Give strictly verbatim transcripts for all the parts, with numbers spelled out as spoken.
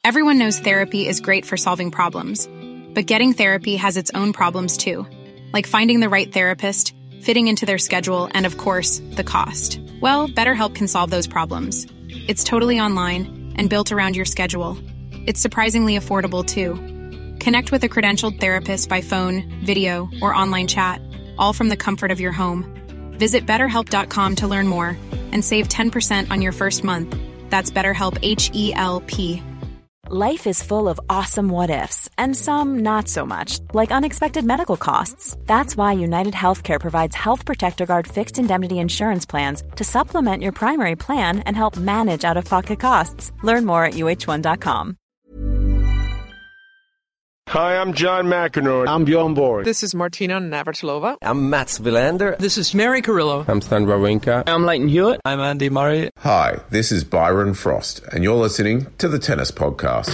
Everyone knows therapy is great for solving problems, but getting therapy has its own problems too, like finding the right therapist, fitting into their schedule, and of course, the cost. Well, BetterHelp can solve those problems. It's totally online and built around your schedule. It's surprisingly affordable too. Connect with a credentialed therapist by phone, video, or online chat, all from the comfort of your home. Visit better help dot com to learn more and save ten percent on your first month. That's BetterHelp, H E L P. Life is full of awesome what-ifs, and some not so much, like unexpected medical costs. That's why United Healthcare provides Health Protector Guard fixed indemnity insurance plans to supplement your primary plan and help manage out-of-pocket costs. Learn more at U H one dot com. Hi, I'm John McEnroe. I'm Bjorn Borg. This is Martina Navratilova. I'm Mats Wilander. This is Mary Carrillo. I'm Stan Wawrinka. I'm Leighton Hewitt. I'm Andy Murray. Hi, this is Byron Frost, and you're listening to the Tennis Podcast.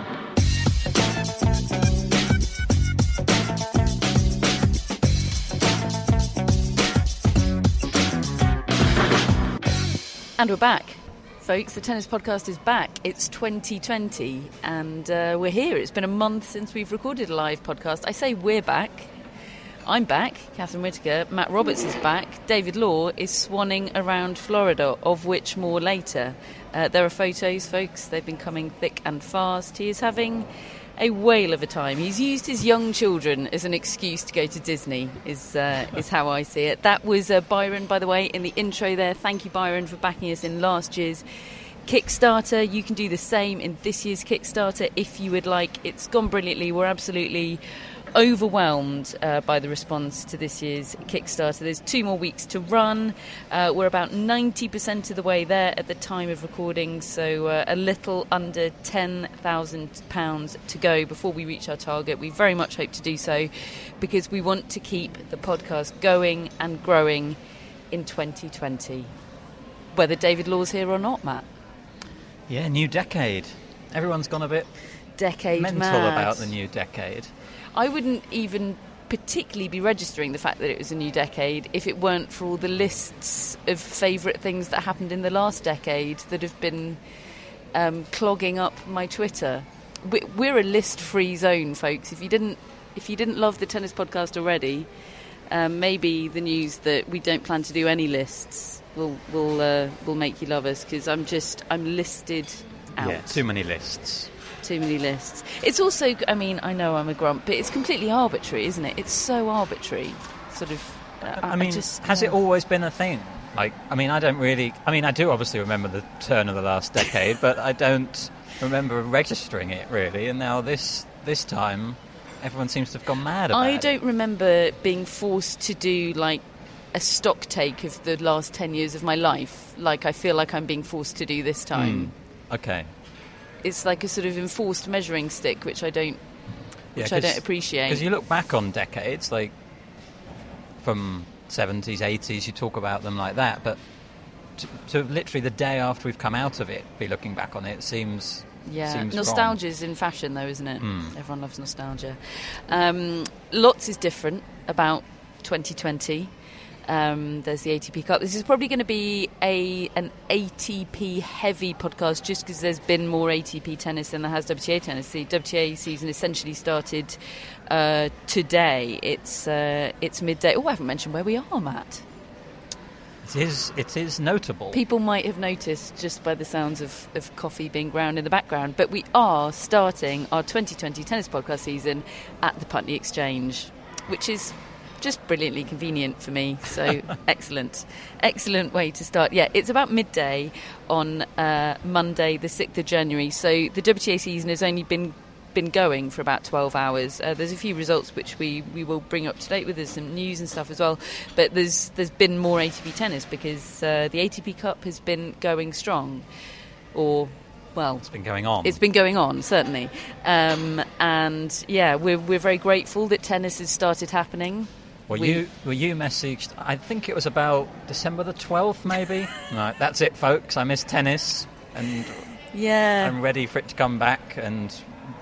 And we're back. Folks, the Tennis Podcast is back. It's twenty twenty and uh, we're here. It's been a month since we've recorded a live podcast. I say we're back. I'm back, Catherine Whitaker. Matt Roberts is back. David Law is swanning around Florida, of which more later. Uh, there are photos, folks. They've been coming thick and fast. He is having a whale of a time. He's used his young children as an excuse to go to Disney, is uh, is how I see it. That was uh, Byron, by the way, in the intro there. Thank you, Byron, for backing us in last year's Kickstarter. You can do the same in this year's Kickstarter if you would like. It's gone brilliantly. We're absolutely overwhelmed uh, by the response to this year's Kickstarter. There's two more weeks to run. Uh, we're about ninety percent of the way there at the time of recording, so uh, a little under ten thousand pounds to go before we reach our target. We very much hope to do so because we want to keep the podcast going and growing in twenty twenty. Whether David Law's here or not, Matt. Yeah, new decade. Everyone's gone a bit decade mental mad. about the new decade. I wouldn't even particularly be registering the fact that it was a new decade if it weren't for all the lists of favourite things that happened in the last decade that have been um, clogging up my Twitter. We're a list-free zone, folks. If you didn't, if you didn't love the Tennis Podcast already, um, maybe the news that we don't plan to do any lists will will uh, will make you love us, because I'm just I'm listed out. Yeah, too many lists. Too many lists. It's also, I mean, I know I'm a grump, but it's completely arbitrary, isn't it? It's so arbitrary, sort of. Uh, I mean, I just, has yeah. it always been a thing? Like, I mean, I don't really. I mean, I do obviously remember the turn of the last decade, but I don't remember registering it really. And now this this time, everyone seems to have gone mad about it. I don't it. remember being forced to do like a stock take of the last ten years of my life, like I feel like I'm being forced to do this time. Mm. Okay. It's like a sort of enforced measuring stick, which I don't, which yeah, I don't appreciate. Because you look back on decades, like from seventies, eighties, you talk about them like that, but to, to literally the day after we've come out of it, be looking back on it seems yeah. seems Nostalgia's in fashion, though, isn't it? Mm. Everyone loves nostalgia. Um, lots is different about twenty twenty. Um, there's the A T P Cup. This is probably going to be a an A T P heavy podcast just because there's been more A T P tennis than there has W T A tennis. The W T A season essentially started uh, today. It's uh, it's midday. Oh, I haven't mentioned where we are, Matt. It is it is notable. People might have noticed just by the sounds of, of coffee being ground in the background, but we are starting our twenty twenty tennis podcast season at the Putney Exchange, which is just brilliantly convenient for me. So excellent excellent way to start. Yeah, it's about midday on uh, Monday the sixth of January. So the W T A season has only been been going for about twelve hours. Uh, there's a few results which we, we will bring up to date with. There's some news and stuff as well, but there's there's been more A T P tennis because uh, the A T P Cup has been going strong, or well, it's been going on. It's been going on, certainly. Um, and yeah, we're we're very grateful that tennis has started happening. Well, we, you well, you messaged, I think it was about December the twelfth, maybe. Right, that's it, folks. I miss tennis, and yeah, I'm ready for it to come back. And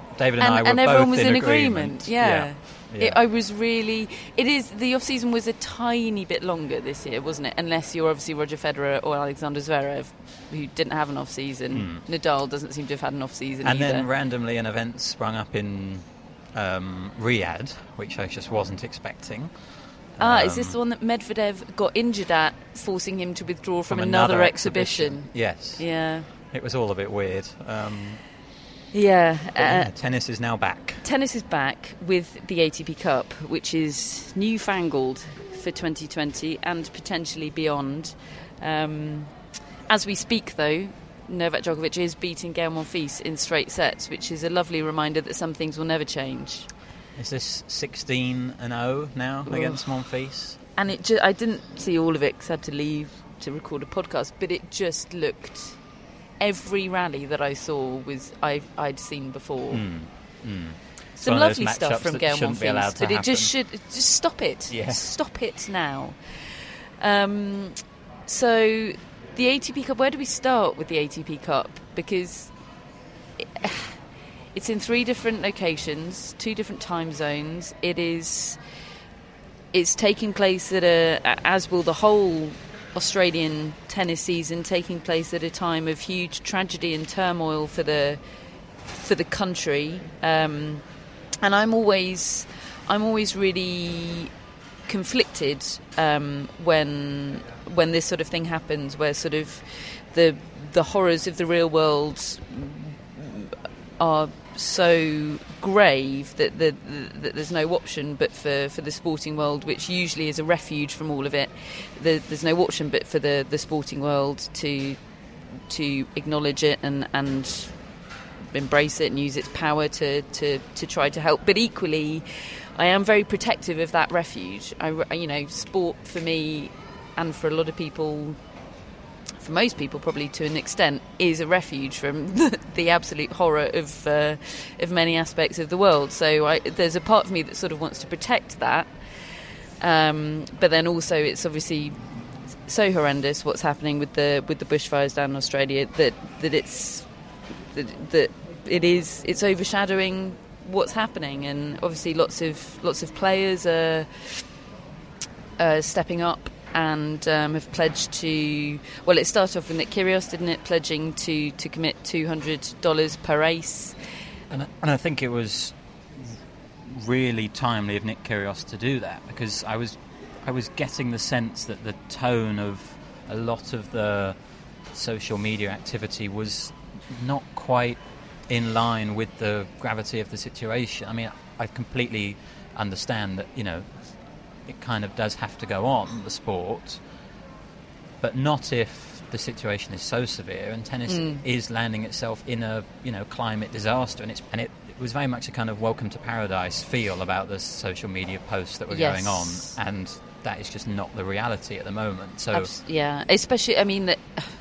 David and, and, I were and everyone both was in, in agreement. agreement. Yeah. yeah. Yeah. It, I was really. It is the off season was a tiny bit longer this year, wasn't it? Unless you're obviously Roger Federer or Alexander Zverev, who didn't have an off season. Mm. Nadal doesn't seem to have had an off season. And either. then randomly an event sprung up in um, Riyadh, which I just wasn't expecting. Ah, um, is this the one that Medvedev got injured at, forcing him to withdraw from, from another, another exhibition? exhibition? Yes. Yeah. It was all a bit weird. Um, Yeah, uh, yeah, tennis is now back. Tennis is back with the A T P Cup, which is newfangled for twenty twenty and potentially beyond. Um, as we speak, though, Novak Djokovic is beating Gael Monfils in straight sets, which is a lovely reminder that some things will never change. Is this sixteen and oh now Ugh. against Monfils? And it ju- I didn't see all of it because I had to leave to record a podcast, but it just looked... Every rally that I saw was I've, I'd seen before. Mm, mm. Some lovely stuff from Gael Monfils, but it just should just stop it. Yeah. Stop it now. Um, so the A T P Cup. Where do we start with the A T P Cup? Because it, it's in three different locations, two different time zones. It is. It's taking place at a, as will the whole Australian tennis season, taking place at a time of huge tragedy and turmoil for the for the country, um, and I'm always I'm always really conflicted um, when when this sort of thing happens, where sort of the the horrors of the real world are so grave that, the, the, that there's no option but for, for the sporting world, which usually is a refuge from all of it. The, there's no option but for the, the sporting world to to acknowledge it and, and embrace it and use its power to, to, to try to help. But equally, I am very protective of that refuge. I, you know, sport for me and for a lot of people, for most people probably to an extent, is a refuge from the, the absolute horror of uh, of many aspects of the world. So I, there's a part of me that sort of wants to protect that, um, but then also it's obviously so horrendous what's happening with the with the bushfires down in Australia that that it's that, that it is it's overshadowing what's happening, and obviously lots of lots of players are uh, stepping up. And um, have pledged to... Well, it started off with Nick Kyrgios, didn't it? Pledging to, to commit two hundred dollars per race. And, and I think it was really timely of Nick Kyrgios to do that, because I was I was getting the sense that the tone of a lot of the social media activity was not quite in line with the gravity of the situation. I mean, I completely understand that, you know, it kind of does have to go on, the sport, but not if the situation is so severe and tennis mm. is landing itself in a, you know, climate disaster, and it's and it, it was very much a kind of welcome to paradise feel about the social media posts that were yes. going on, and that is just not the reality at the moment. So Abs- yeah, especially, I mean, that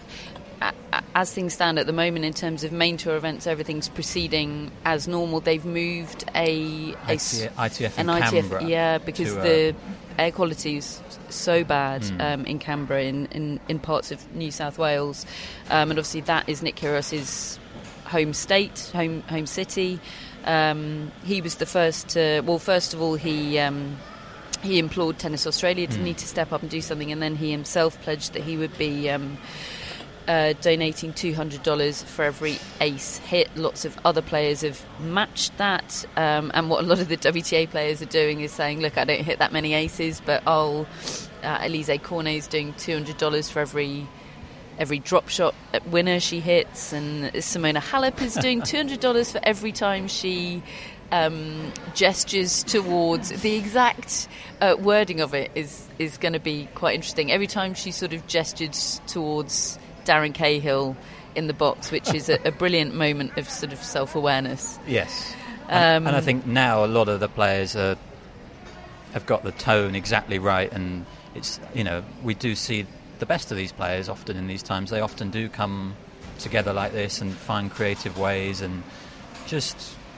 as things stand at the moment in terms of main tour events, everything's proceeding as normal. They've moved a, a I T F in an Canberra, I T F, yeah, because to, uh, the air quality is so bad mm. um, in Canberra, in, in, in parts of New South Wales, um, and obviously that is Nick Kyrgios's home state, home home city. Um, he was the first to, well, first of all, he um, he implored Tennis Australia to mm. need to step up and do something, and then he himself pledged that he would be Um, Uh, donating two hundred dollars for every ace hit. Lots of other players have matched that, um, and what a lot of the W T A players are doing is saying, look, I don't hit that many aces, but I'll uh, Alizé Cornet is doing two hundred dollars for every every drop shot winner she hits, and Simona Halep is doing two hundred dollars for every time she um, gestures towards the exact uh, wording of it is, is going to be quite interesting. Every time she sort of gestures towards Darren Cahill in the box, which is a, a brilliant moment of sort of self-awareness. Yes. Um, and, and I think now a lot of the players are, have got the tone exactly right, and it's, you know, we do see the best of these players often in these times. They often do come together like this and find creative ways and just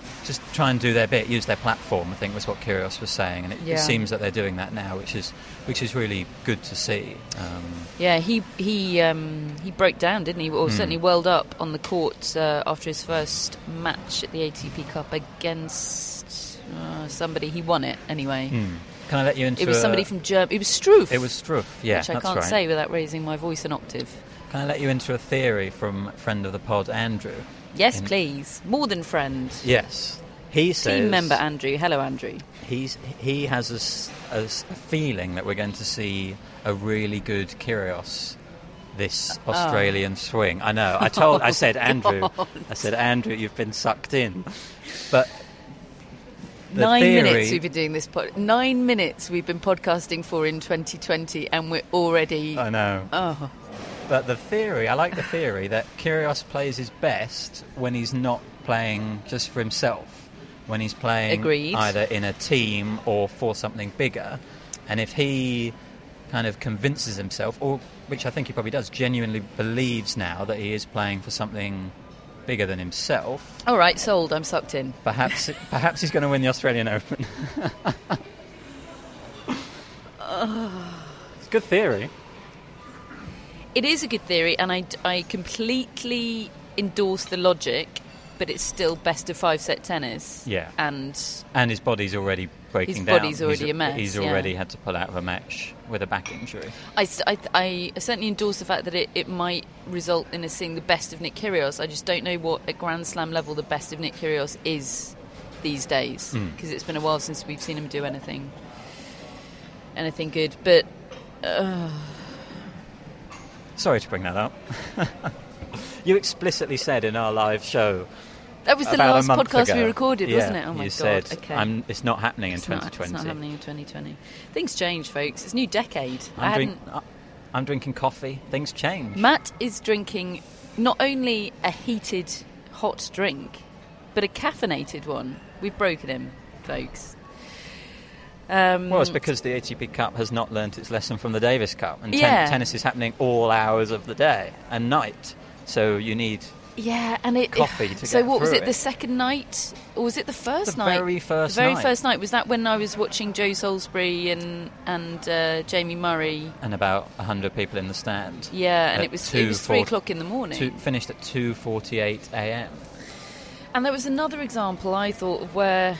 just try and do their bit, use their platform, I think was what Kyrgios was saying, and it, Yeah. it seems that they're doing that now, which is which is really good to see. Um, Yeah, he he um, he broke down, didn't he? Or Hmm. certainly welled up on the court uh, after his first match at the A T P Cup against uh, somebody. He won it anyway. hmm. Can I let you into It was a- somebody from Germany. It was Struff. It was Struff, yeah, which I that's can't right. say without raising my voice an octave. Can I let you into a theory from a friend of the pod, Andrew? Yes, In- please. More than friend. Yes. He says... Team member Andrew. Hello, Andrew. He's, he has a, s- a s- a feeling that we're going to see a really good Kyrgios this Australian swing. I know. I told. I said, Andrew. God. I said, Andrew, you've been sucked in. But the Nine theory, minutes we've been doing this. Pod- nine minutes we've been podcasting for in twenty twenty, and we're already. I know. Oh, But the theory, I like the theory that Kyrgios plays his best when he's not playing just for himself, when he's playing Agreed. either in a team or for something bigger. And if he kind of convinces himself, or which I think he probably does, genuinely believes now that he is playing for something bigger than himself, all right, sold. I'm sucked in. perhaps perhaps he's going to win the Australian Open. It's a good theory. It is a good theory, and I, I completely endorse the logic, but it's still best of five set tennis. Yeah. And And his body's already breaking His down. body's already he's, a mess, He's yeah. already had to pull out of a match with a back injury. I, I, I certainly endorse the fact that it, it might result in us seeing the best of Nick Kyrgios. I just don't know what, at Grand Slam level, the best of Nick Kyrgios is these days, because Mm. it's been a while since we've seen him do anything anything good. But uh, Sorry to bring that up. You explicitly said in our live show that was the about a last month podcast ago, we recorded, yeah, wasn't it? Oh my you god! said, okay, I'm, it's not happening in it's not, twenty twenty. it's not happening in twenty twenty. Things change, folks. It's a new decade. I I'm, hadn't. drink, I'm drinking coffee. Things change. Matt is drinking not only a heated, hot drink, but a caffeinated one. We've broken him, folks. Um, Well, it's because the A T P Cup has not learnt its lesson from the Davis Cup. And ten- Yeah. tennis is happening all hours of the day and night. So you need yeah, and it. coffee to so get what was through it? it. The second night, or was it the first The night? very first The very night. first night. Was that when I was watching Joe Salisbury and and uh, Jamie Murray? and about one hundred people in the stand. Yeah, and At it was two it was three forty o'clock in the morning. Two, finished at two forty-eight a.m. And there was another example I thought of where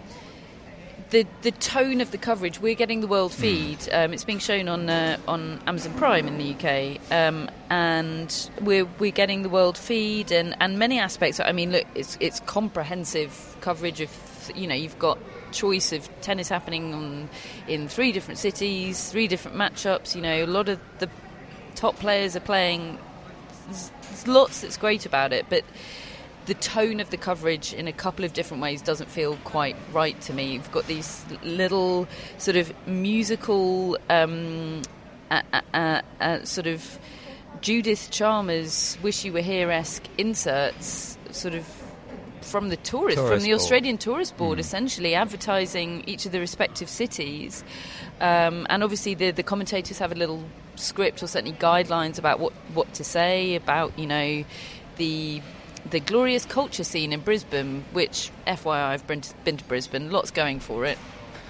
the the tone of the coverage. We're getting the world feed. Um, it's being shown on uh, on Amazon Prime in the U K, um, and we're we're getting the world feed and, and many aspects. I mean, look, it's it's comprehensive coverage of, you know, you've got choice of tennis happening on, in three different cities, three different matchups. You know, a lot of the top players are playing. There's, there's lots that's great about it, but the tone of the coverage in a couple of different ways doesn't feel quite right to me. You've got these little sort of musical um, uh, uh, uh, uh, sort of Judith Chalmers Wish You Were Here-esque inserts sort of from the tourist, Tourist from the board. Australian Tourist Board, Mm. essentially advertising each of the respective cities. Um, and obviously the, the commentators have a little script or certainly guidelines about what, what to say about, you know, the the glorious culture scene in Brisbane, which, F Y I, I've been to, been to Brisbane, lots going for it.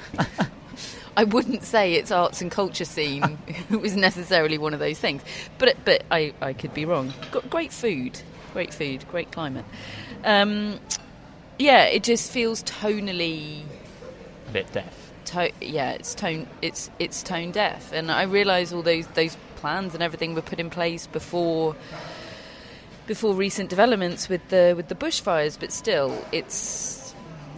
I wouldn't say its arts and culture scene was necessarily one of those things, but but I, I could be wrong. Got great food, great food, great climate. Um, yeah, it just feels tonally... A bit deaf. To- yeah, it's tone it's it's tone deaf, and I realise all those those plans and everything were put in place before before recent developments with the with the bushfires, but still, it's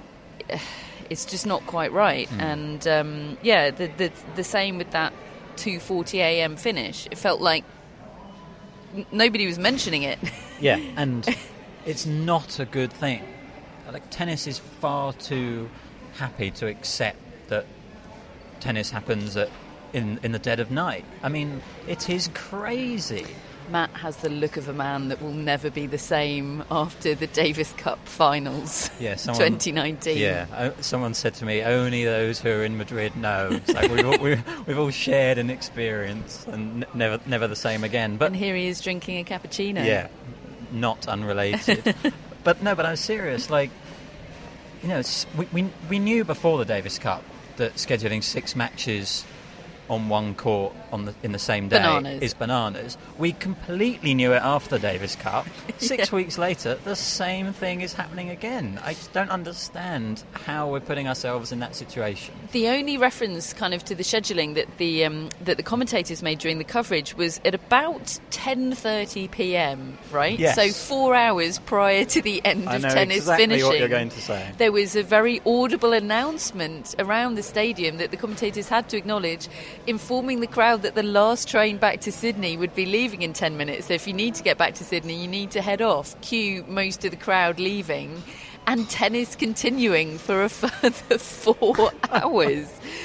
it's just not quite right. Mm. And um, yeah, the, the the same with that two forty a.m. finish. It felt like n- nobody was mentioning it. Yeah, and it's not a good thing. Like, tennis is far too happy to accept that tennis happens at, in in the dead of night. I mean, it is crazy. Matt has the look of a man that will never be the same after the Davis Cup finals, Yeah, someone, twenty nineteen. Yeah, uh, someone said to me, only those who are in Madrid know. It's like we've, all, we've, we've all shared an experience and n- never never the same again. But And here he is drinking a cappuccino. yeah, not unrelated. But no, but I'm serious. Like, you know, it's, we, we we knew before the Davis Cup that scheduling six matches on one court on the in the same day bananas. is bananas. We completely knew it after the Davis Cup. Six Yeah. weeks later, the same thing is happening again. I just don't understand how we're putting ourselves in that situation. The only reference kind of to the scheduling that the um, that the commentators made during the coverage was at about ten thirty p.m, right? Yes. So four hours prior to the end I of know tennis exactly finishing. what you're going to say. There was a very audible announcement around the stadium that the commentators had to acknowledge, informing the crowd that the last train back to Sydney would be leaving in ten minutes. So if you need to get back to Sydney, you need to head off. Cue most of the crowd leaving, and tennis continuing for a further four hours.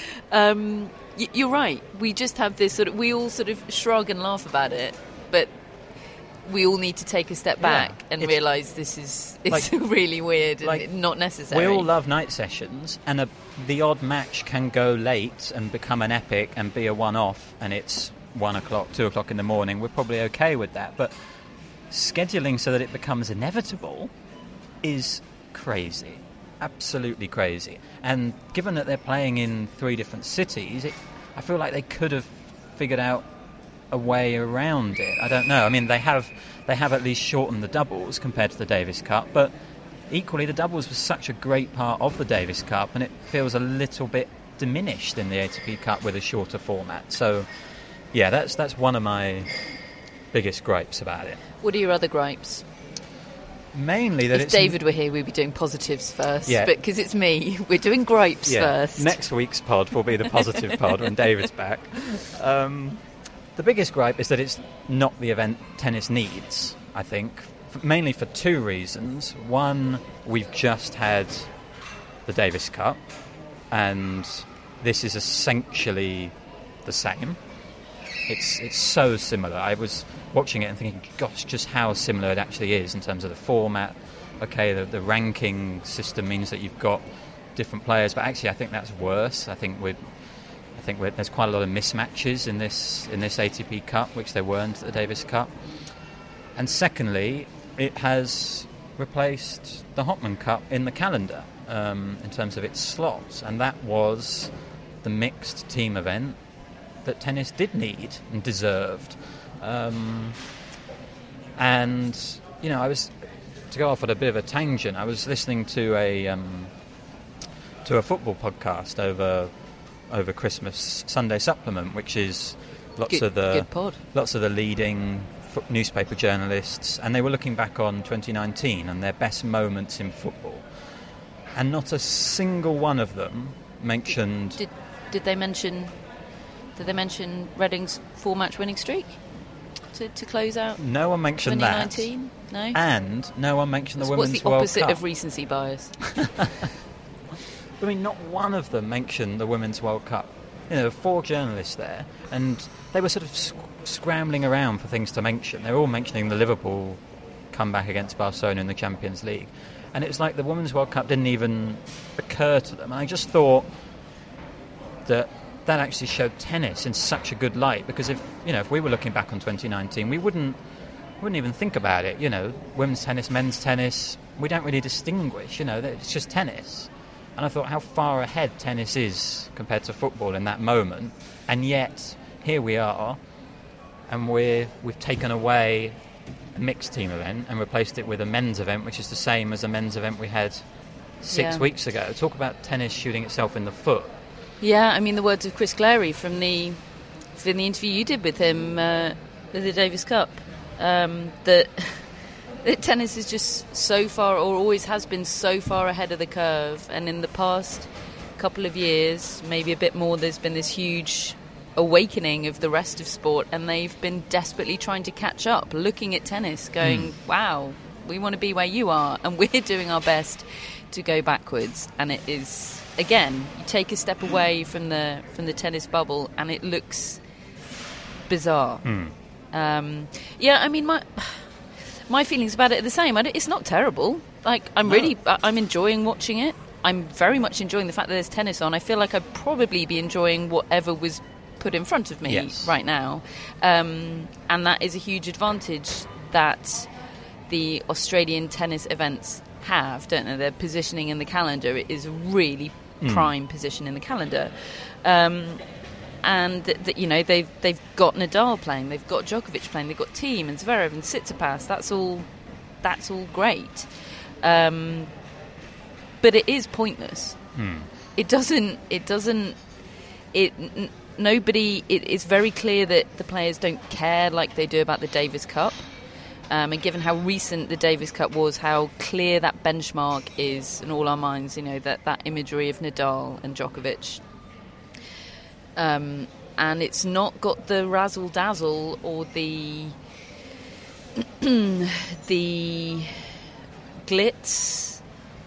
Um, y- you're right. We just have this sort of, we all sort of shrug and laugh about it, but we all need to take a step back Yeah, and it's- realise this is it's like- really weird and like, not necessary. We all love night sessions, and a, the odd match can go late and become an epic and be a one-off, and it's one o'clock, two o'clock in the morning. We're probably okay with that, but scheduling so that it becomes inevitable is crazy, absolutely crazy. And given that they're playing in three different cities, it, I feel like they could have figured out a way around it. I don't know. I mean, they have they have at least shortened the doubles compared to the Davis Cup, but equally the doubles was such a great part of the Davis Cup, and it feels a little bit diminished in the A T P Cup with a shorter format. So, yeah, that's that's one of my biggest gripes about it. What are your other gripes? Mainly that If it's David were here, we'd be doing positives first. Yeah. But because it's me, we're doing gripes yeah, first. Next week's pod will be the positive pod when David's back. Um, the biggest gripe is that it's not the event tennis needs, I think, f- mainly for two reasons. One, we've just had the Davis Cup, and this is essentially the same. It's it's so similar. I was watching it and thinking, gosh, just how similar it actually is in terms of the format. Okay, the, the ranking system means that you've got different players, but actually I think that's worse. I think we're, I think we're, there's quite a lot of mismatches in this in this A T P Cup, which there weren't at the Davis Cup. And secondly, it has replaced the Hopman Cup in the calendar um, in terms of its slots, and that was the mixed team event that tennis did need and deserved. Um, and, you know, I was, to go off at a bit of a tangent, I was listening to a um, to a football podcast over over Christmas, Sunday Supplement, which is lots Good- of the good pod. lots of the leading fo- newspaper journalists, and they were looking back on twenty nineteen and their best moments in football, and not a single one of them mentioned. Did did they mention? Did they mention Reading's four-match winning streak to, to close out No one mentioned twenty that. nineteen? No. And no one mentioned the So Women's what's the World opposite Cup. of recency bias? I mean, not one of them mentioned the Women's World Cup. You know, there were four journalists there, and they were sort of sc- scrambling around for things to mention. They were all mentioning the Liverpool comeback against Barcelona in the Champions League. And it was like the Women's World Cup didn't even occur to them. And I just thought that that actually showed tennis in such a good light, because if you know if we were looking back on twenty nineteen, we wouldn't wouldn't even think about it. You know, women's tennis, men's tennis, we don't really distinguish. You know, it's just tennis. And I thought how far ahead tennis is compared to football in that moment, and yet here we are, and we're we've taken away a mixed team event and replaced it with a men's event, which is the same as a men's event we had six Yeah. weeks ago. Talk about tennis shooting itself in the foot. Yeah, I mean the words of Chris Clary from the from the interview you did with him uh, at the Davis Cup, um, that, that tennis is just so far, or always has been so far ahead of the curve, and in the past couple of years, maybe a bit more, there's been this huge awakening of the rest of sport, and they've been desperately trying to catch up, looking at tennis, going, Mm. wow, we want to be where you are, and we're doing our best to go backwards. And it is, again, you take a step away from the from the tennis bubble, and it looks bizarre. Mm. Um, yeah, I mean, my my feelings about it are the same. I don't, it's not terrible. Like, I'm No. really, I- I'm enjoying watching it. I'm very much enjoying the fact that there's tennis on. I feel like I'd probably be enjoying whatever was put in front of me Yes. right now. Um, and that is a huge advantage that the Australian tennis events have, don't they? Their positioning in the calendar is a really Mm. prime position in the calendar. Um, and, th- th- you know, they've, they've got Nadal playing, they've got Djokovic playing, they've got Thiem and Zverev and Tsitsipas. That's all, that's all great. Um, but it is pointless. Mm. It doesn't, it doesn't, it... N- Nobody. It, it's very clear that the players don't care like they do about the Davis Cup. Um, and given how recent the Davis Cup was, how clear that benchmark is in all our minds, you know, that, that imagery of Nadal and Djokovic. Um, and it's not got the razzle-dazzle or the the glitz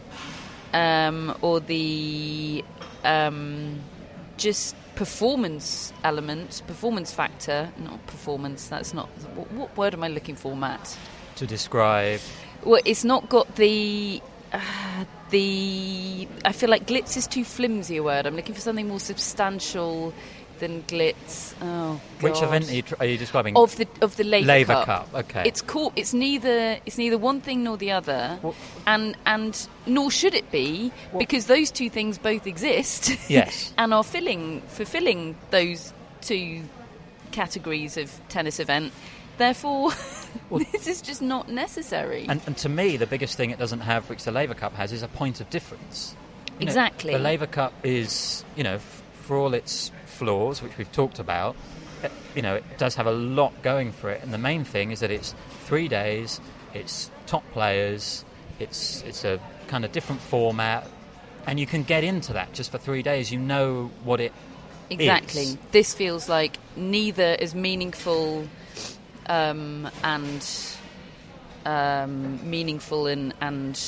um, or the um, just performance element, performance factor, not performance, that's not, what, what word am I looking for, Matt? To describe... Well, it's not got the, uh, the, I feel like glitz is too flimsy a word. I'm looking for something more substantial than glitz. Oh, God. Which event are you, tr- are you describing? Of the of the Laver, Laver Cup. Cup, okay. It's cool. It's neither. It's neither one thing nor the other, Well- and and nor should it be, because those two things both exist. Yes. and are filling fulfilling those two categories of tennis event. Therefore, this is just not necessary. And, and to me, the biggest thing it doesn't have, which the Laver Cup has, is a point of difference. You know, Exactly. the Laver Cup is, you know, f- for all its flaws, which we've talked about, it, you know, it does have a lot going for it. And the main thing is that it's three days, it's top players, it's it's a kind of different format, and you can get into that just for three days. You know what it Exactly. is. This feels like neither as meaningful um, and um, meaningful and, and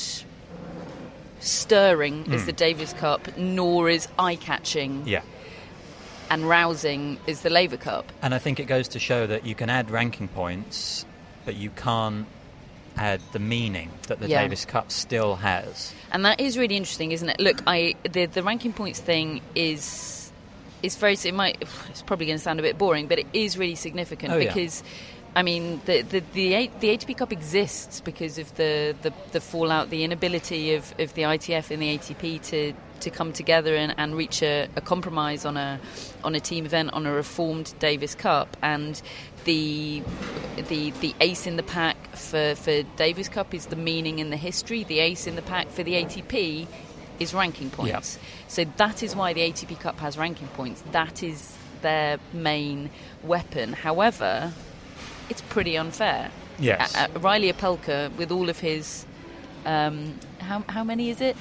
stirring as Mm. the Davis Cup, nor is eye-catching Yeah. and rousing as the Laver Cup. And I think it goes to show that you can add ranking points, but you can't add the meaning that the Yeah. Davis Cup still has. And that is really interesting, isn't it? Look, I the the ranking points thing is is very. It might. It's probably going to sound a bit boring, but it is really significant Oh, yeah. because, I mean, the the the, A- the A T P Cup exists because of the, the, the fallout, the inability of, of the I T F and the A T P to, to come together and, and reach a, a compromise on a on a team event, on a reformed Davis Cup, and the the the ace in the pack for, for Davis Cup is the meaning and the history. The ace in the pack for the A T P is ranking points. Yep. So that is why the A T P Cup has ranking points. That is their main weapon. However, it's pretty unfair. Yes. Uh, uh, Riley Opelka, with all of his... Um, how, how many is it?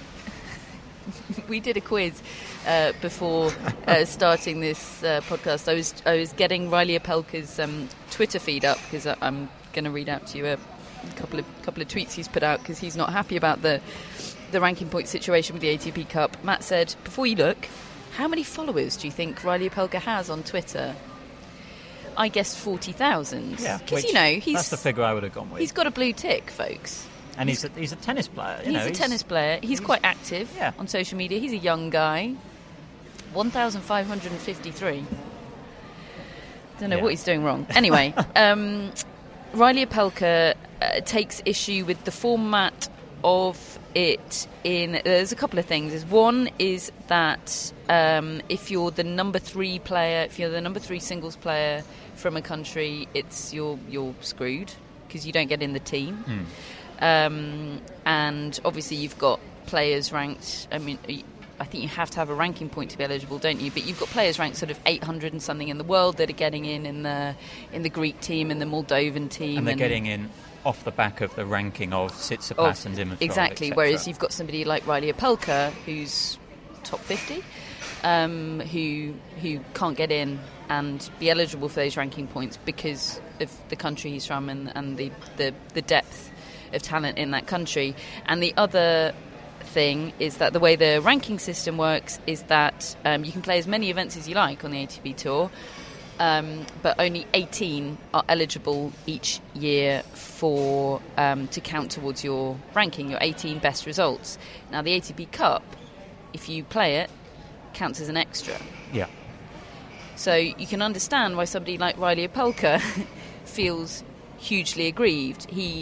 We did a quiz uh, before uh, starting this uh, podcast. I was I was getting Riley Opelka's um, Twitter feed up because I'm going to read out to you a couple of couple of tweets he's put out because he's not happy about the the ranking point situation with the A T P Cup. Matt said, before you look, how many followers do you think Riley Opelka has on Twitter? I guessed forty thousand. Yeah, Because, which- you know, he's that's the figure I would have gone with. he's got a blue tick, folks. and he's a, he's a tennis player. You He's know, a tennis player. He's, he's- quite active yeah. on social media. He's a young guy. one thousand five hundred fifty-three. Don't know Yeah. what he's doing wrong. Anyway, um, Riley Opelka uh, takes issue with the format of it in... There's a couple of things. There's one is that um, if you're the number three player, if you're the number three singles player from a country, it's you're, you're screwed because you don't get in the team. Mm. Um, and obviously you've got players ranked, I mean, I think you have to have a ranking point to be eligible, don't you? But you've got players ranked sort of eight hundred and something in the world that are getting in in the in the Greek team and the Moldovan team. And they're getting in off the back of the ranking of Tsitsipas of- and Dimitrov, Exactly, et cetera. whereas you've got somebody like Riley Opelka, who's top fifty, um, who who can't get in and be eligible for those ranking points because of the country he's from and, and the, the, the depth of talent in that country. And the other thing is that the way the ranking system works is that um, you can play as many events as you like on the A T P Tour, um, but only eighteen are eligible each year for um, to count towards your ranking, your eighteen best results. Now the A T P Cup, if you play it, counts as an extra. Yeah. So you can understand why somebody like Riley Opelka feels hugely aggrieved. He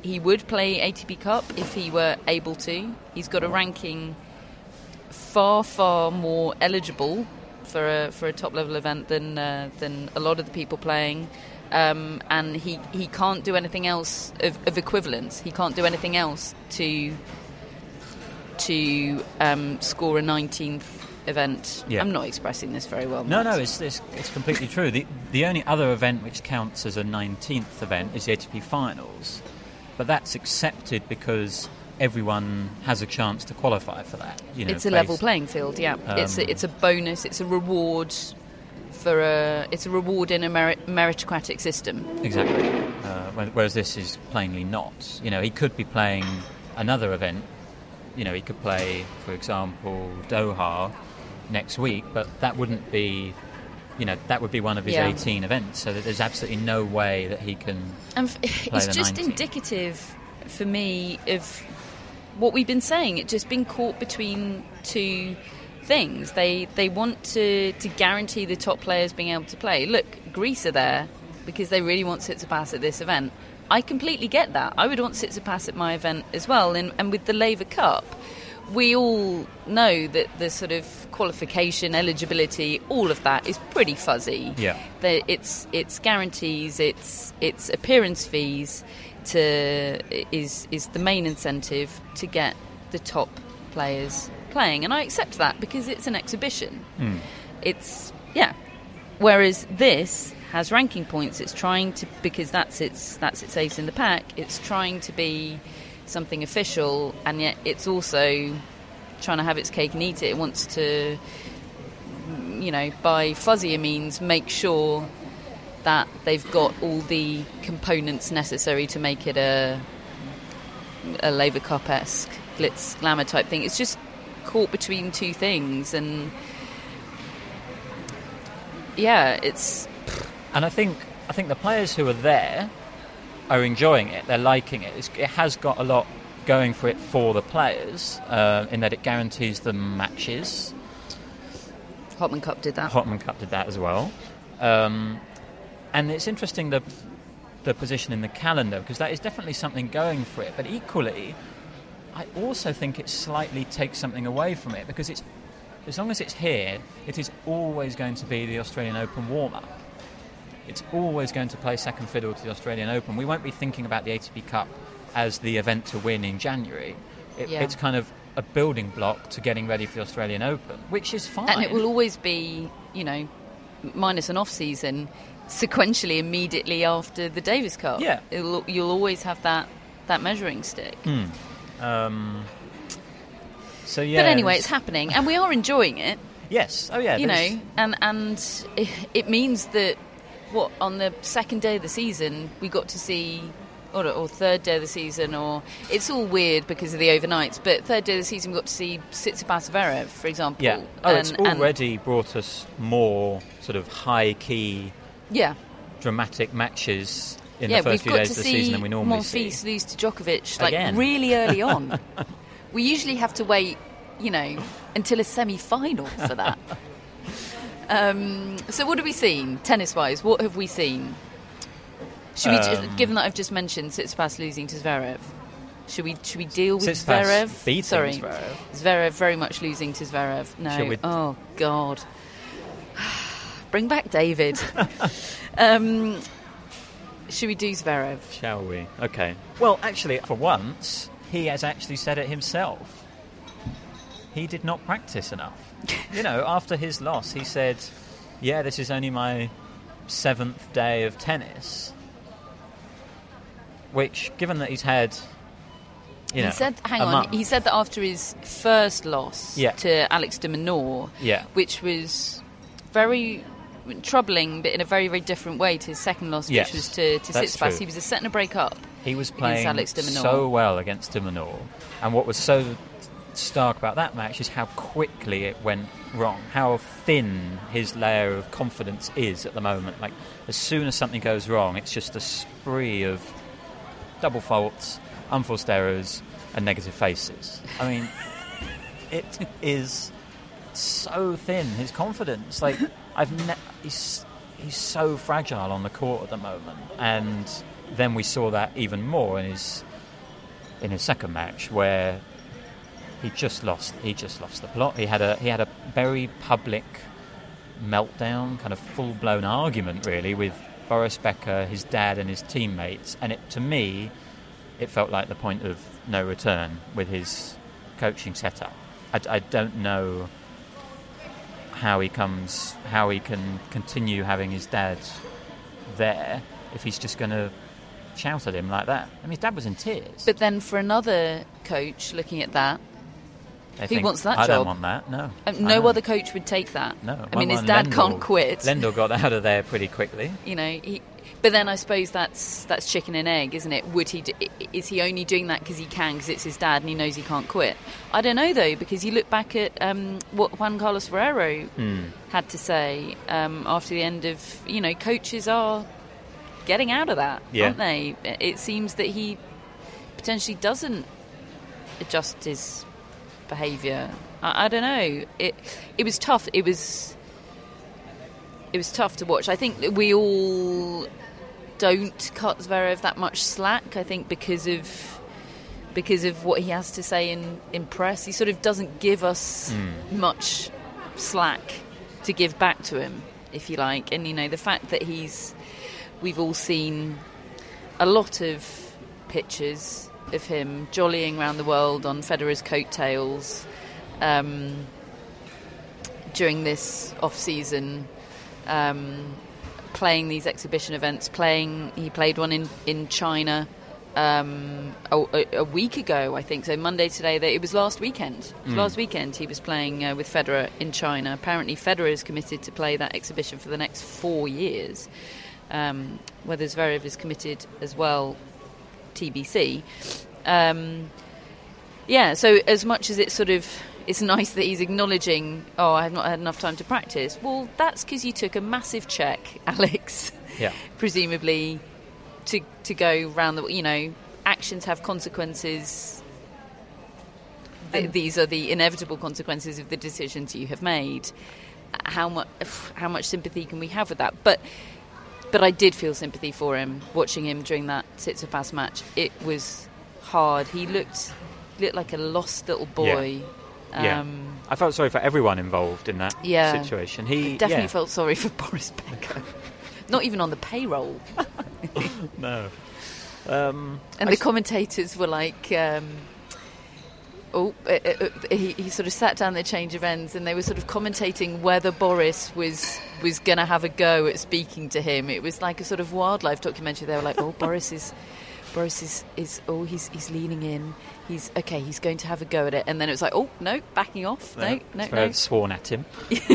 he would play A T P Cup if he were able to. He's got a ranking far, far more eligible for a for a top level event than uh, than a lot of the people playing. Um, and he, he can't do anything else of, of equivalence. He can't do anything else to to um, score a nineteenth event. Yeah. I'm not expressing this very well. No, Matt. no, it's, it's it's completely true. The the only other event which counts as a nineteenth event is the A T P Finals, but that's accepted because everyone has a chance to qualify for that. You know, it's a based, level playing field. Yeah, Um, it's a, it's a bonus. It's a reward for a. It's a reward in a merit, meritocratic system. Exactly. Uh, whereas this is plainly not. You know, he could be playing another event. You know, he could play, for example, Doha next week, but that wouldn't be, you know, that would be one of his Yeah. eighteen events, so that there's absolutely no way that he can And f- play it's the just nineteenth. indicative for me of what we've been saying. It's just been caught between two things. They they want to, to guarantee the top players being able to play. Look, Greece are there because they really want Tsitsipas at this event. I completely get that. I would want Tsitsipas at my event as well. And, and with the Laver Cup, we all know that the sort of qualification, eligibility, all of that is pretty fuzzy. Yeah. That it's it's guarantees, it's it's appearance fees to is is the main incentive to get the top players playing, and I accept that because it's an exhibition. Mm. It's yeah. Whereas this has ranking points. It's trying to because that's its that's its ace in the pack. It's trying to be something official, and yet it's also trying to have its cake and eat it. It wants to, you know, by fuzzier means, make sure that they've got all the components necessary to make it a a Laver Cup-esque glitz glamour type thing. It's just caught between two things, and yeah, it's. And I think I think the players who are there are enjoying it. They're liking it. It's, it has got a lot going for it for the players, uh, in that it guarantees them matches. Hopman Cup did that. Hopman Cup did that as well. Um, and it's interesting the the position in the calendar, because that is definitely something going for it. But equally, I also think it slightly takes something away from it, because it's as long as it's here, it is always going to be the Australian Open warm-up. It's always going to play second fiddle to the Australian Open. We won't be thinking about the A T P Cup as the event to win in January. It, Yeah. It's kind of a building block to getting ready for the Australian Open, which is fine. And it will always be, you know, minus an off-season, sequentially immediately after the Davis Cup. Yeah. It'll, you'll always have that, that measuring stick. Mm. Um, so yeah. But anyway, there's- it's happening, and we are enjoying it. Yes. Oh yeah. you there's- know, and and it, it means that what on the second day of the season we got to see, or, or third day of the season, or it's all weird because of the overnights. But third day of the season we got to see Tsitsipas Zverev, for example. Yeah. Oh, and, it's and- already brought us more sort of high key, yeah. dramatic matches in yeah, the first we've few got days to of the see season than we normally Monfils see. lose to Djokovic like Again. really early on. We usually have to wait, you know, until a semi-final for that. um, so what have we seen tennis-wise? What have we seen? Should we, ju- Um, given that I've just mentioned Tsitsipas losing to Zverev, should we should we deal with Tsitsipas Zverev? beating Sorry, Zverev. Zverev very much losing to Zverev. No, Shall we- oh God, bring back David. um, should we do Zverev? Shall we? Okay. Well, actually, for once, he has actually said it himself. He did not practice enough. You know, after his loss, he said, yeah, this is only my seventh day of tennis. Which, given that he's had, you know, he said, hang a on, month- he said that after his first loss Yeah. to Alex de Minaur, Yeah. which was very troubling, but in a very, very different way to his second loss, Yes, which was to, to that's Tsitsipas. true. He was a set and a break up. He was against playing Alex de Minaur. so well against de Minaur. And what was so stark about that match is how quickly it went wrong, how thin his layer of confidence is at the moment. Like, as soon as something goes wrong, it's just a spree of double faults, unforced errors, and negative faces. I mean, it is so thin, his confidence. Like, I've ne- he's he's so fragile on the court at the moment, and then we saw that even more in his in his second match where he just lost. He just lost the plot. He had a he had a very public meltdown, kind of full blown argument, really, with Boris Becker, his dad, and his teammates. And it, to me, it felt like the point of no return with his coaching setup. I, I don't know how he comes, how he can continue having his dad there if he's just going to shout at him like that. I mean, his dad was in tears. But then for another coach looking at that, They who think, wants that I job? don't want that, no. Um, no other coach would take that. No. I mean, Well, his dad Lendl- can't quit. Lendl got out of there pretty quickly. You know, he, but then I suppose that's that's chicken and egg, isn't it? Would he? Do, is he only doing that because he can, because it's his dad and he knows he can't quit? I don't know though, because you look back at um, what Juan Carlos Ferrero Mm. had to say um, after the end of, you know, coaches are getting out of that, Yeah. aren't they? It seems that he potentially doesn't adjust his behaviour. I, I don't know. It it was tough. It was. It was tough to watch. I think that we all don't cut Zverev that much slack. I think because of because of what he has to say in, in press, he sort of doesn't give us Mm. much slack to give back to him, if you like. And you know, the fact that he's, we've all seen a lot of pictures of him jollying around the world on Federer's coattails um, during this off season. Um, playing these exhibition events, playing he played one in, in China um, a, a week ago, I think, so Monday today, it was last weekend it was Mm. last weekend he was playing uh, with Federer in China. Apparently Federer is committed to play that exhibition for the next four years, um, whether Zverev is committed as well, T B C. um, yeah so as much as it's sort of it's nice that he's acknowledging, oh, I have not had enough time to practice. Well, that's because you took a massive check, Alex. Yeah. Presumably, to to go round the, you know, actions have consequences. Th- these are the inevitable consequences of the decisions you have made. How much how much sympathy can we have with that? But but I did feel sympathy for him watching him during that Tsitsipas match. It was hard. He looked looked like a lost little boy. Yeah. Um, I felt sorry for everyone involved in that Yeah. situation. He definitely yeah. felt sorry for Boris Becker. Not even on the payroll. No. Um, And I the s- commentators were like, um, oh, uh, uh, he, he sort of sat down the change of ends, and they were sort of commentating whether Boris was was going to have a go at speaking to him. It was like a sort of wildlife documentary. They were like, oh, Boris is, Boris is, is oh, he's he's leaning in. He's okay. He's going to have a go at it, and then it was like, oh no, backing off. No, no, Zverev no. sworn at him.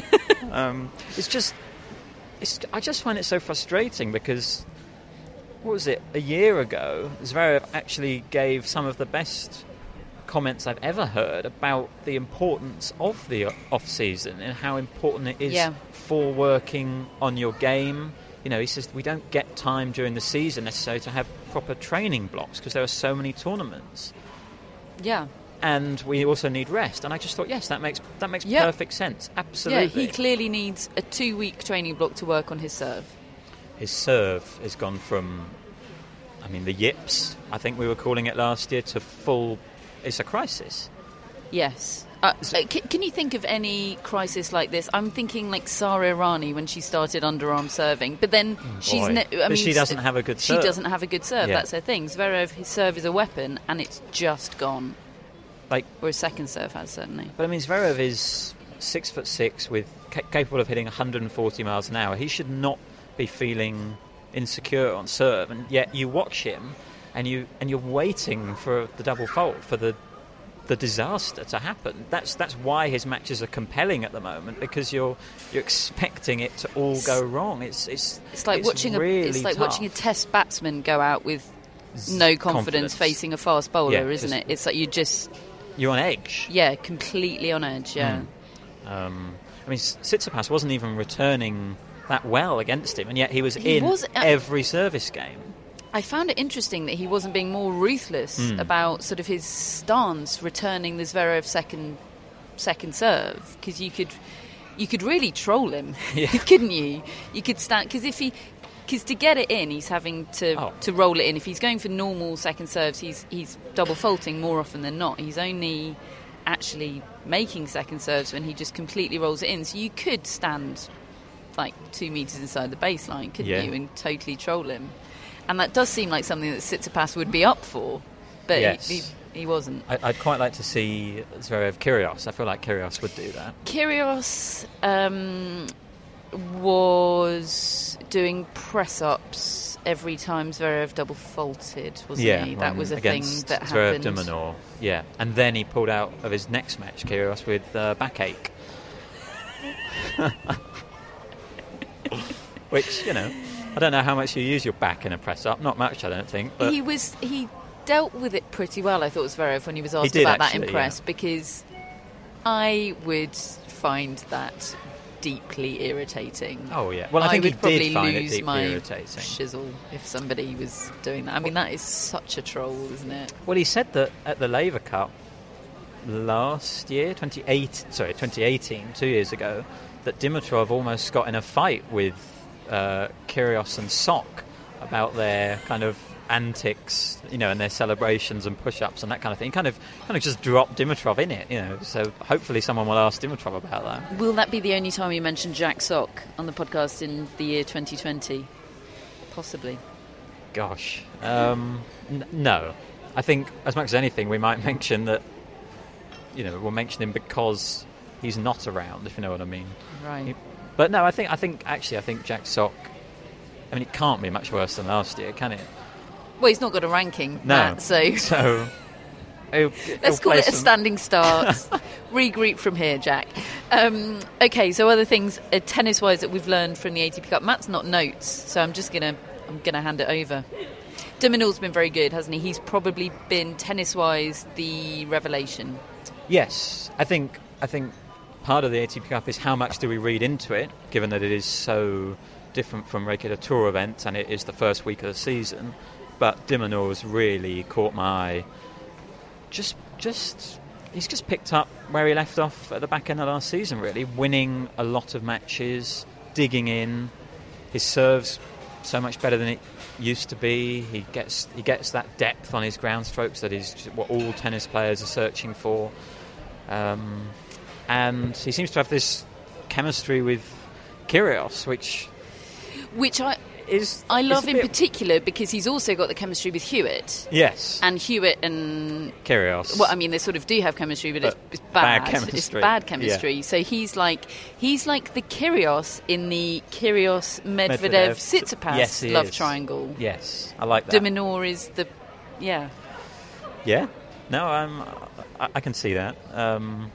um, it's just, it's. I just find it so frustrating because, what was it? A year ago, Zverev actually gave some of the best comments I've ever heard about the importance of the off season and how important it is Yeah. for working on your game. You know, he says we don't get time during the season necessarily to have proper training blocks because there are so many tournaments. Yeah. And we also need rest. And I just thought, yes, that makes that makes Yeah. perfect sense. Absolutely. Yeah, he clearly needs a two-week training block to work on his serve. His serve has gone from, I mean, the yips, I think we were calling it last year, to full. It's a crisis. Yes. Uh, uh, can, can you think of any crisis like this? I'm thinking like Sara Errani when she started underarm serving, but then she's. Boy. Ne- I But mean, she doesn't have a good She serve. doesn't have a good serve. Yeah. That's her thing. Zverev, his serve is a weapon, and it's just gone. Like, or his second serve has certainly. But I mean, Zverev is six foot six, with ca- capable of hitting one hundred forty miles an hour. He should not be feeling insecure on serve, and yet you watch him, and you and you're waiting for the double fault, for the the disaster to happen. That's that's why his matches are compelling at the moment, because you're you're expecting it to all go wrong. It's it's It's like it's watching really a. It's like tough. watching a Test batsman go out with no confidence, confidence. facing a fast bowler, Yeah, isn't just- it? It's like you just. You're on edge. Yeah, completely on edge. Yeah. Mm. Um, I mean, Tsitsipas wasn't even returning that well against him, and yet he was He in was, uh, every service game. I found it interesting that he wasn't being more ruthless Mm. about sort of his stance, returning the Zverev second second serve, because you could you could really troll him, Yeah. couldn't you? You could stand because if he Because to get it in, he's having to Oh. to roll it in. If he's going for normal second serves, he's he's double faulting more often than not. He's only actually making second serves when he just completely rolls it in. So you could stand like two metres inside the baseline, couldn't Yeah. you, and totally troll him. And that does seem like something that Tsitsipas would be up for, but Yes. he, he, he wasn't. I, I'd quite like to see Zverev Kyrgios. I feel like Kyrgios would do that. Kyrgios um, was doing press-ups every time Zverev double faulted, wasn't Yeah, he? That um, was a thing against that Zverev happened. de Minaur. Yeah, and then he pulled out of his next match, Kyrgios, with uh, backache. Which, you know, I don't know how much you use your back in a press-up. Not much, I don't think. But He was he dealt with it pretty well, I thought, Zverev, when he was asked did about actually, that in press, yeah. because I would find that deeply irritating. Oh, yeah. Well, I think would he probably did find it lose deeply my irritating. shizzle if somebody was doing that. I mean, that is such a troll, isn't it? Well, he said that at the Laver Cup last year, twenty-eight, sorry, twenty eighteen, two years ago, that Dimitrov almost got in a fight with uh, Kyrgios and Sok about their kind of antics, you know, and their celebrations and push-ups and that kind of thing. He kind of, kind of just dropped Dimitrov in it, you know. So hopefully someone will ask Dimitrov about that. Will that be the only time you mention Jack Sock on the podcast in the year twenty twenty? Possibly. Gosh, um, n- no. I think as much as anything, we might mention that, you know, we'll mention him because he's not around, if you know what I mean. Right. He- But no, I think I think actually I think Jack Sock. I mean, it can't be much worse than last year, can it? Well, he's not got a ranking, No. Matt, so So he'll, let's he'll call play it a some- standing start. Regroup from here, Jack. Um, okay, so other things uh, tennis-wise that we've learned from the A T P Cup. Matt's not notes, so I'm just gonna I'm gonna hand it over. De Minaur's been very good, hasn't he? He's probably been tennis-wise the revelation. Yes, I think I think part of the A T P Cup is how much do we read into it, given that it is so different from regular tour events and it is the first week of the season. But De Minaur's really caught my eye. Just, just, he's just picked up where he left off at the back end of last season. Really, winning a lot of matches, digging in. His serves so much better than it used to be. He gets he gets that depth on his ground strokes that is what all tennis players are searching for. Um, and he seems to have this chemistry with Kyrgios, which Which I is I is love a in bit- particular because he's also got the chemistry with Hewitt. Yes, And Hewitt and Kyrgios. well, I mean, they sort of do have chemistry, but, But it's, it's bad. bad chemistry. It's bad chemistry. Yeah. So he's like he's like the Kyrgios in the Kyrgios Medvedev Medvedev. Tsitsipas Yes, he love is. triangle. Yes, I like that. De Minaur is the yeah. Yeah, no, I'm, I, I can see that. Um,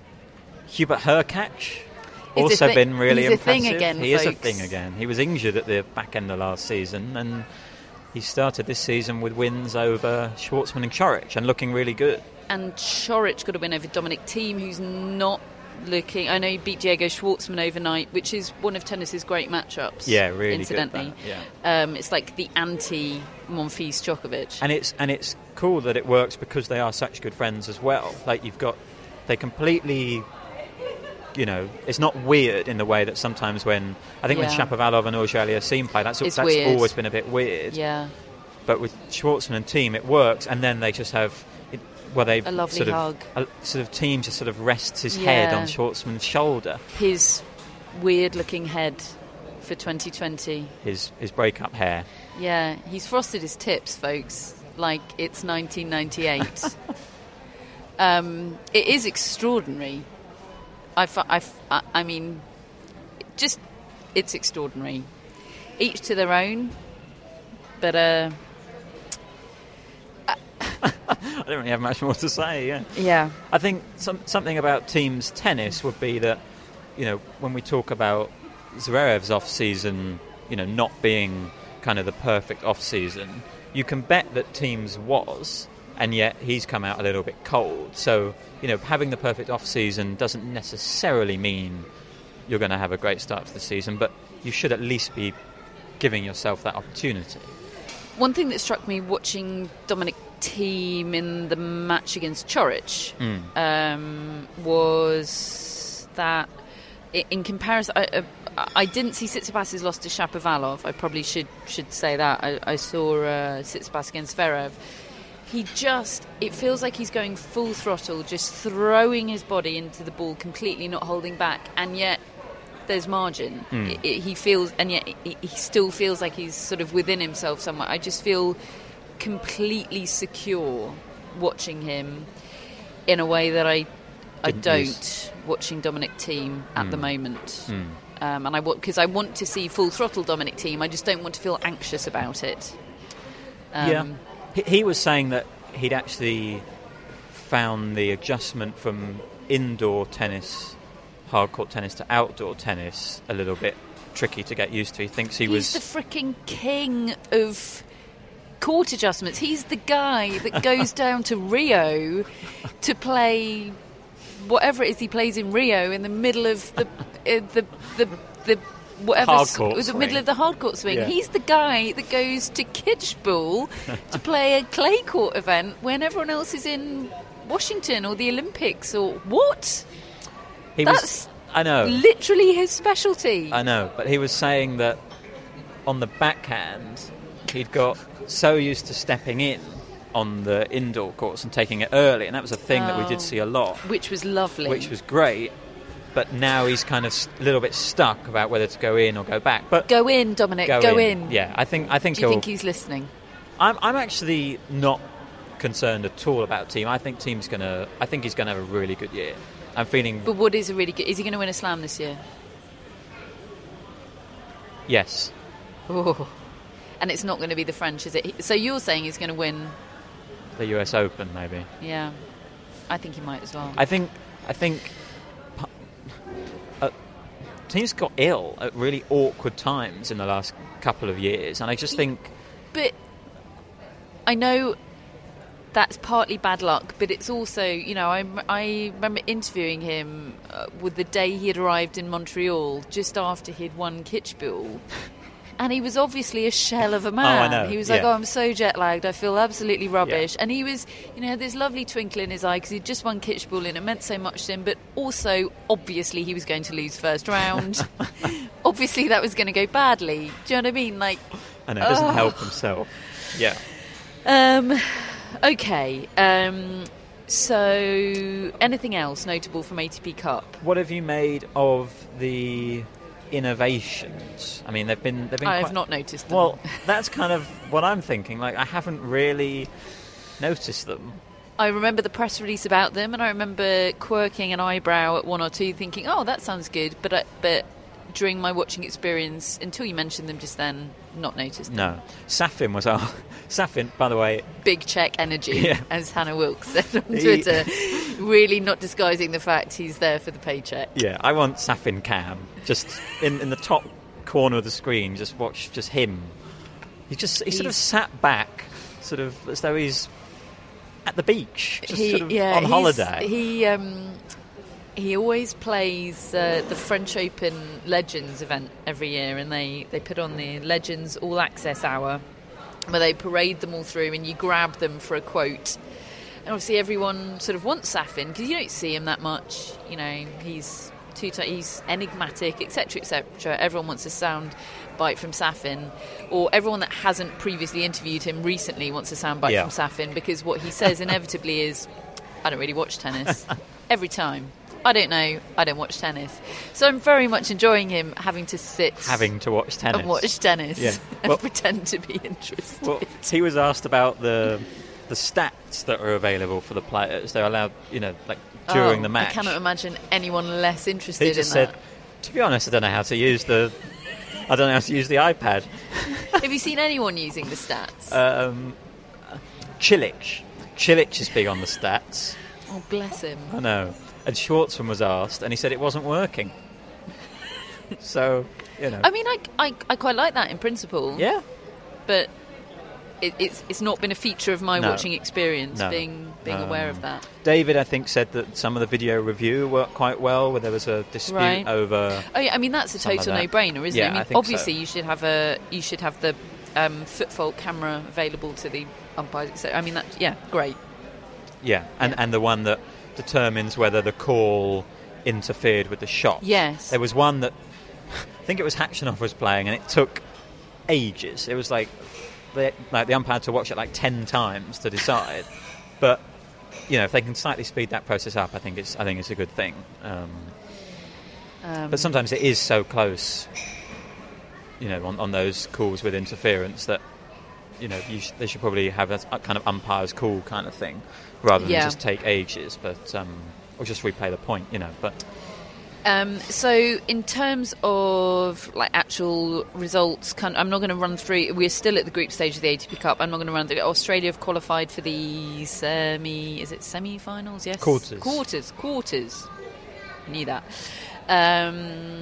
Hubert Hurkacz He's a also thi- been really he's a impressive. thing again, he is a folks. thing again. He was injured at the back end of last season, and he started this season with wins over Schwartzman and Coric, and looking really good. And Coric got a win over Dominic Thiem, who's not looking. I know he beat Diego Schwartzman overnight, which is one of tennis's great matchups. Yeah, really good, Incidentally, that, yeah. um, it's like the anti Monfils Djokovic. And it's and it's cool that it works because they are such good friends as well. Like you've got, they completely. You know, it's not weird in the way that sometimes when I think when Yeah. Shapovalov and Auger-Aliassime play, that's It's that's weird. always been a bit weird. Yeah. But with Schwartzman and Thiem, it works, and then they just have, it, well, they A lovely sort of, hug. A, sort of Thiem just sort of rests his head Yeah. on Schwartzman's shoulder. His weird-looking head for twenty twenty. His his breakup hair. Yeah, he's frosted his tips, folks, like it's nineteen ninety-eight. um, it is extraordinary. I, fi- I, f- I- I mean, just, it's extraordinary. Each to their own, but uh, I don't really have much more to say. Yeah. yeah. I think some, something about teams tennis would be that, you know, when we talk about Zverev's off-season, you know, not being kind of the perfect off-season, you can bet that teams was, and yet he's come out a little bit cold. So, you know, having the perfect off-season doesn't necessarily mean you're going to have a great start to the season, but you should at least be giving yourself that opportunity. One thing that struck me watching Dominic Thiem in the match against Coric Mm. um, was that i- in comparison, I, I didn't see Tsitsipas' loss to Shapovalov. I probably should should say that. I, I saw uh, Tsitsipas against Zverev. He just, it feels like he's going full throttle, just throwing his body into the ball, completely not holding back, and yet there's margin. Mm. It, it, he feels, and yet he, he still feels like he's sort of within himself somewhere. I just feel completely secure watching him in a way that I I Didn't don't use. watching Dominic Thiem at Mm. the moment. Mm. Um, and I want because I want to see full throttle Dominic Thiem. I just don't want to feel anxious about it. Um, yeah. He, he was saying that he'd actually found the adjustment from indoor tennis, hard court tennis, to outdoor tennis a little bit tricky to get used to. He thinks he he's was the freaking king of court adjustments. He's the guy that goes down to Rio to play whatever it is he plays in Rio in the middle of the uh, the the the whatever Hard s- court the swing. middle of the hard court swing. Yeah. He's the guy that goes to Kitchbull to play a clay court event when everyone else is in Washington or the Olympics or what? he That's was I know literally his specialty. I know, but he was saying that on the backhand he'd got so used to stepping in on the indoor courts and taking it early, and that was a thing that we Oh. did see a lot, Which was lovely. which was great. But now he's kind of a little bit stuck about whether to go in or go back. But Go in, Dominic. go, Go, in. in. Yeah, I think I think Do you he'll. think he's listening? I'm I'm actually not concerned at all about Thiem. I think Thiem's gonna. I think he's gonna have a really good year. I'm feeling But what is a really good? Is he going to win a slam this year? yes. Oh. And it's not going to be the French, is it? So you're saying he's going to win? The U S Open, maybe. Yeah, I think he might as well. I think. I think. Uh, Thiem's got ill at really awkward times in the last couple of years, and I just think. But I know that's partly bad luck, but it's also, you know, I, I remember interviewing him uh, with the day he had arrived in Montreal, just after he'd won Kitchbull. And he was obviously a shell of a man. know, He was like, yeah. oh, I'm so jet-lagged, I feel absolutely rubbish. And he was, you know, this lovely twinkle in his eye because he'd just won Kitchbull and it meant so much to him, but also, obviously, he was going to lose first round. Obviously, that was going to go badly. Do you know what I mean? Like, I know, it doesn't oh. help himself. Yeah. Um, okay. Um, so, anything else notable from A T P Cup? What have you made of the innovations? I mean, they've been they've been. I have quite, not noticed them. Well, that's kind of what I'm thinking. Like, I haven't really noticed them. I remember the press release about them, and I remember quirking an eyebrow at one or two, thinking, "Oh, that sounds good." But uh, but during my watching experience, until you mentioned them just then, not noticed them. No, Safin was our Safin. By the way, Big check energy, Yeah. as Hannah Wilkes said on He- Twitter, really not disguising the fact he's there for the paycheck. yeah, I want Safin Cam just in in the top corner of the screen. Just watch just him. He just he sort of He's- sat back, sort of as though he's at the beach, just he, sort of yeah, on he's- holiday. He um, he always plays uh, the French Open Legends event every year, and they, they put on the Legends All Access Hour, where they parade them all through, and you grab them for a quote. And obviously, everyone sort of wants Safin because you don't see him that much. You know, he's too t- he's enigmatic, et cetera, et cetera. Everyone wants a sound bite from Safin, or everyone that hasn't previously interviewed him recently wants a sound bite Yeah. from Safin, because what he says inevitably is, "I don't really watch tennis." Every time. I don't know. I don't watch tennis. So I'm very much enjoying him having to sit Having to watch tennis. and watch tennis Yeah. and Well- pretend to be interested. Well, he was asked about the the stats that are available for the players. They're allowed, you know, like during Oh, the match. I cannot imagine anyone less interested He just in said, that. "To be honest, I don't know how to use the, I don't know how to use the iPad." Have you seen anyone using the stats? Um, Cilic, Cilic is big on the stats. oh, bless him. I know. And Schwartzman was asked, and he said it wasn't working. So, you know, I mean, I, I, I quite like that in principle. yeah, But it, it's it's not been a feature of my No. watching experience, No. being being aware of Um, that. David, I think, said that some of the video review worked quite well, where there was a dispute Right. over. Oh yeah, I mean that's a Something total like that. no-brainer, isn't Yeah, it? I mean, I think obviously so. you should have a you should have the um, foot fault camera available to the umpires. So I mean, that yeah, great. Yeah, and, Yeah. and the one that determines whether the call interfered with the shot. Yes. There was one that I think it was Hakshanov was playing, and it took ages. It was like the, like the umpire had to watch it like ten times to decide. But you know, if they can slightly speed that process up, I think it's I think it's a good thing. Um, um, but sometimes it is so close, you know, on, on those calls with interference that you know you sh- they should probably have a, a kind of umpire's call kind of thing, rather than yeah. just take ages. But um, or just replay the point, you know. But Um, so in terms of like actual results, kind I'm not going to run through. We're still at the group stage of the A T P Cup. I'm not going to run through. Australia have qualified for the semi. Is it semi-finals? Yes. Quarters. Quarters. Quarters. I knew that. Um,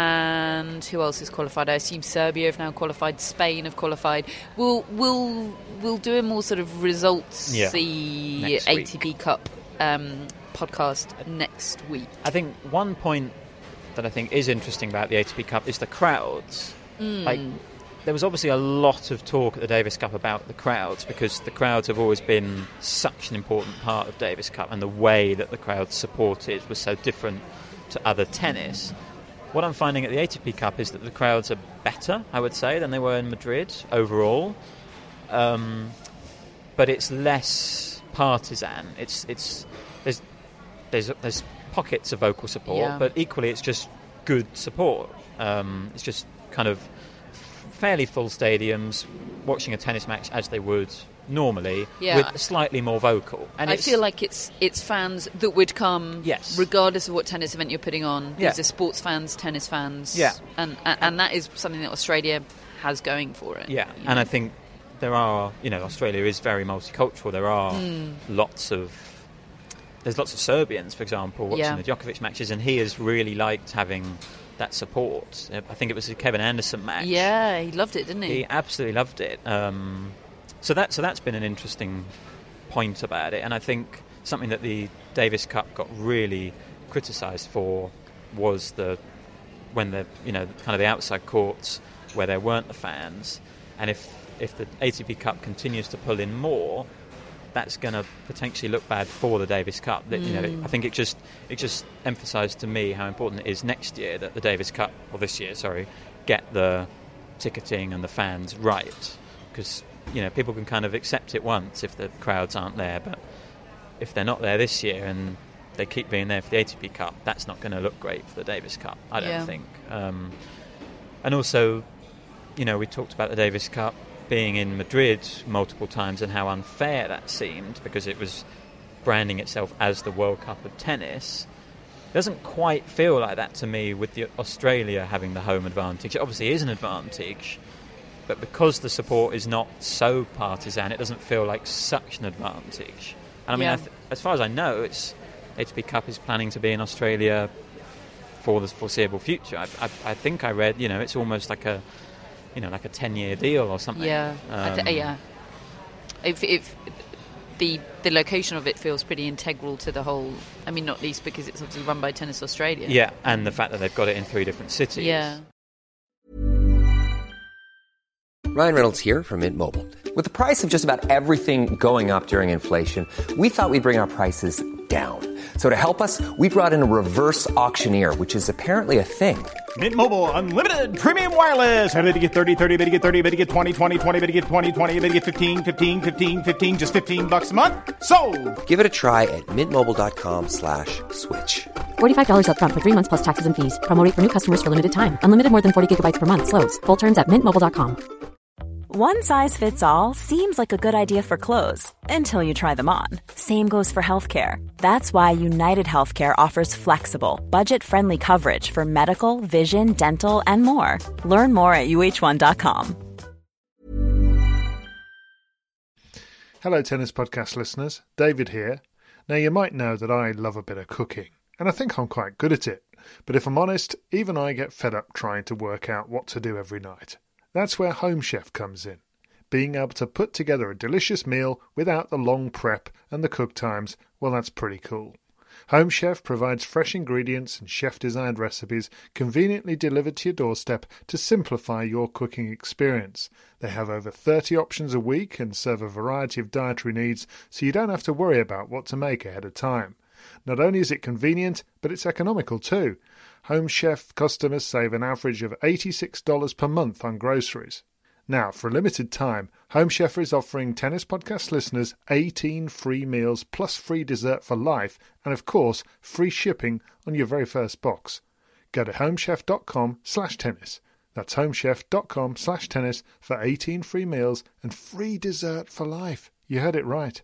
and who else has qualified? I assume Serbia have now qualified. Spain have qualified. We'll we'll we'll do a more sort of results Yeah. the A T P Cup. Um, podcast next week. I think one point that I think is interesting about the A T P Cup is the crowds. Mm. Like, there was obviously a lot of talk at the Davis Cup about the crowds, because the crowds have always been such an important part of Davis Cup, and the way that the crowds supported was so different to other tennis. What I'm finding at the A T P Cup is that the crowds are better, I would say, than they were in Madrid overall. Um, but it's less partisan. It's it's there's there's there's pockets of vocal support, yeah. but equally it's just good support. Um, it's just kind of fairly full stadiums, watching a tennis match as they would normally, yeah. with slightly more vocal. And I it's, feel like it's it's fans that would come, yes. regardless of what tennis event you're putting on. Yeah. These are sports fans, tennis fans, yeah. and, and and that is something that Australia has going for it. Yeah, you and know? I think there are, you know, Australia is very multicultural. There are mm. lots of, there's lots of Serbians, for example, watching yeah. the Djokovic matches, and he has really liked having that support. I think it was a Kevin Anderson match. Yeah, he loved it, didn't he? He absolutely loved it. Um, so that so that's been an interesting point about it, and I think something that the Davis Cup got really criticised for was the when the you know kind of the outside courts where there weren't the fans, and if if the A T P Cup continues to pull in more, that's going to potentially look bad for the Davis Cup. That, you know, Mm. I think it just it just emphasised to me how important it is next year that the Davis Cup, or this year, sorry, get the ticketing and the fans right, because you know people can kind of accept it once if the crowds aren't there, but if they're not there this year and they keep being there for the A T P Cup, that's not going to look great for the Davis Cup, I don't Yeah. think. Um, and also, you know, we talked about the Davis Cup being in Madrid multiple times and how unfair that seemed, because it was branding itself as the World Cup of tennis. It doesn't quite feel like that to me with the Australia having the home advantage. It obviously is an advantage, but because the support is not so partisan, it doesn't feel like such an advantage. And I mean, Yeah. I th- as far as I know, it's A T P Cup is planning to be in Australia for the foreseeable future. I, I, I think I read, you know, it's almost like a you know, like a ten-year deal or something. Yeah, I Um, d- yeah. If, if the the location of it feels pretty integral to the whole. I mean, not least because it's obviously run by Tennis Australia. Yeah, and the fact that they've got it in three different cities. Yeah. Ryan Reynolds here from Mint Mobile. With the price of just about everything going up during inflation, we thought we'd bring our prices down. So to help us, we brought in a reverse auctioneer, which is apparently a thing. Mint Mobile Unlimited Premium Wireless. How to get thirty, thirty, how to get thirty, how to get twenty, twenty, twenty, how to get twenty, twenty, how to get fifteen, fifteen, fifteen, fifteen, just fifteen bucks a month? Sold! Give it a try at mintmobile.com slash switch. forty-five dollars up front for three months plus taxes and fees. Promo rate for new customers for limited time. Unlimited more than forty gigabytes per month. Slows full terms at mint mobile dot com. One size fits all seems like a good idea for clothes until you try them on. Same goes for healthcare. That's why United Healthcare offers flexible, budget-friendly coverage for medical, vision, dental, and more. Learn more at U H one dot com. Hello, Tennis Podcast listeners. David here. Now, you might know that I love a bit of cooking, and I think I'm quite good at it. But if I'm honest, even I get fed up trying to work out what to do every night. That's where Home Chef comes in. Being able to put together a delicious meal without the long prep and the cook times, well, that's pretty cool. Home Chef provides fresh ingredients and chef-designed recipes conveniently delivered to your doorstep to simplify your cooking experience. They have over thirty options a week and serve a variety of dietary needs, so you don't have to worry about what to make ahead of time. Not only is it convenient, but it's economical too. Home Chef customers save an average of eighty-six dollars per month on groceries. Now, for a limited time, Home Chef is offering Tennis Podcast listeners eighteen free meals plus free dessert for life and, of course, free shipping on your very first box. Go to homechef.com slash tennis. That's homechef.com slash tennis for eighteen free meals and free dessert for life. You heard it right.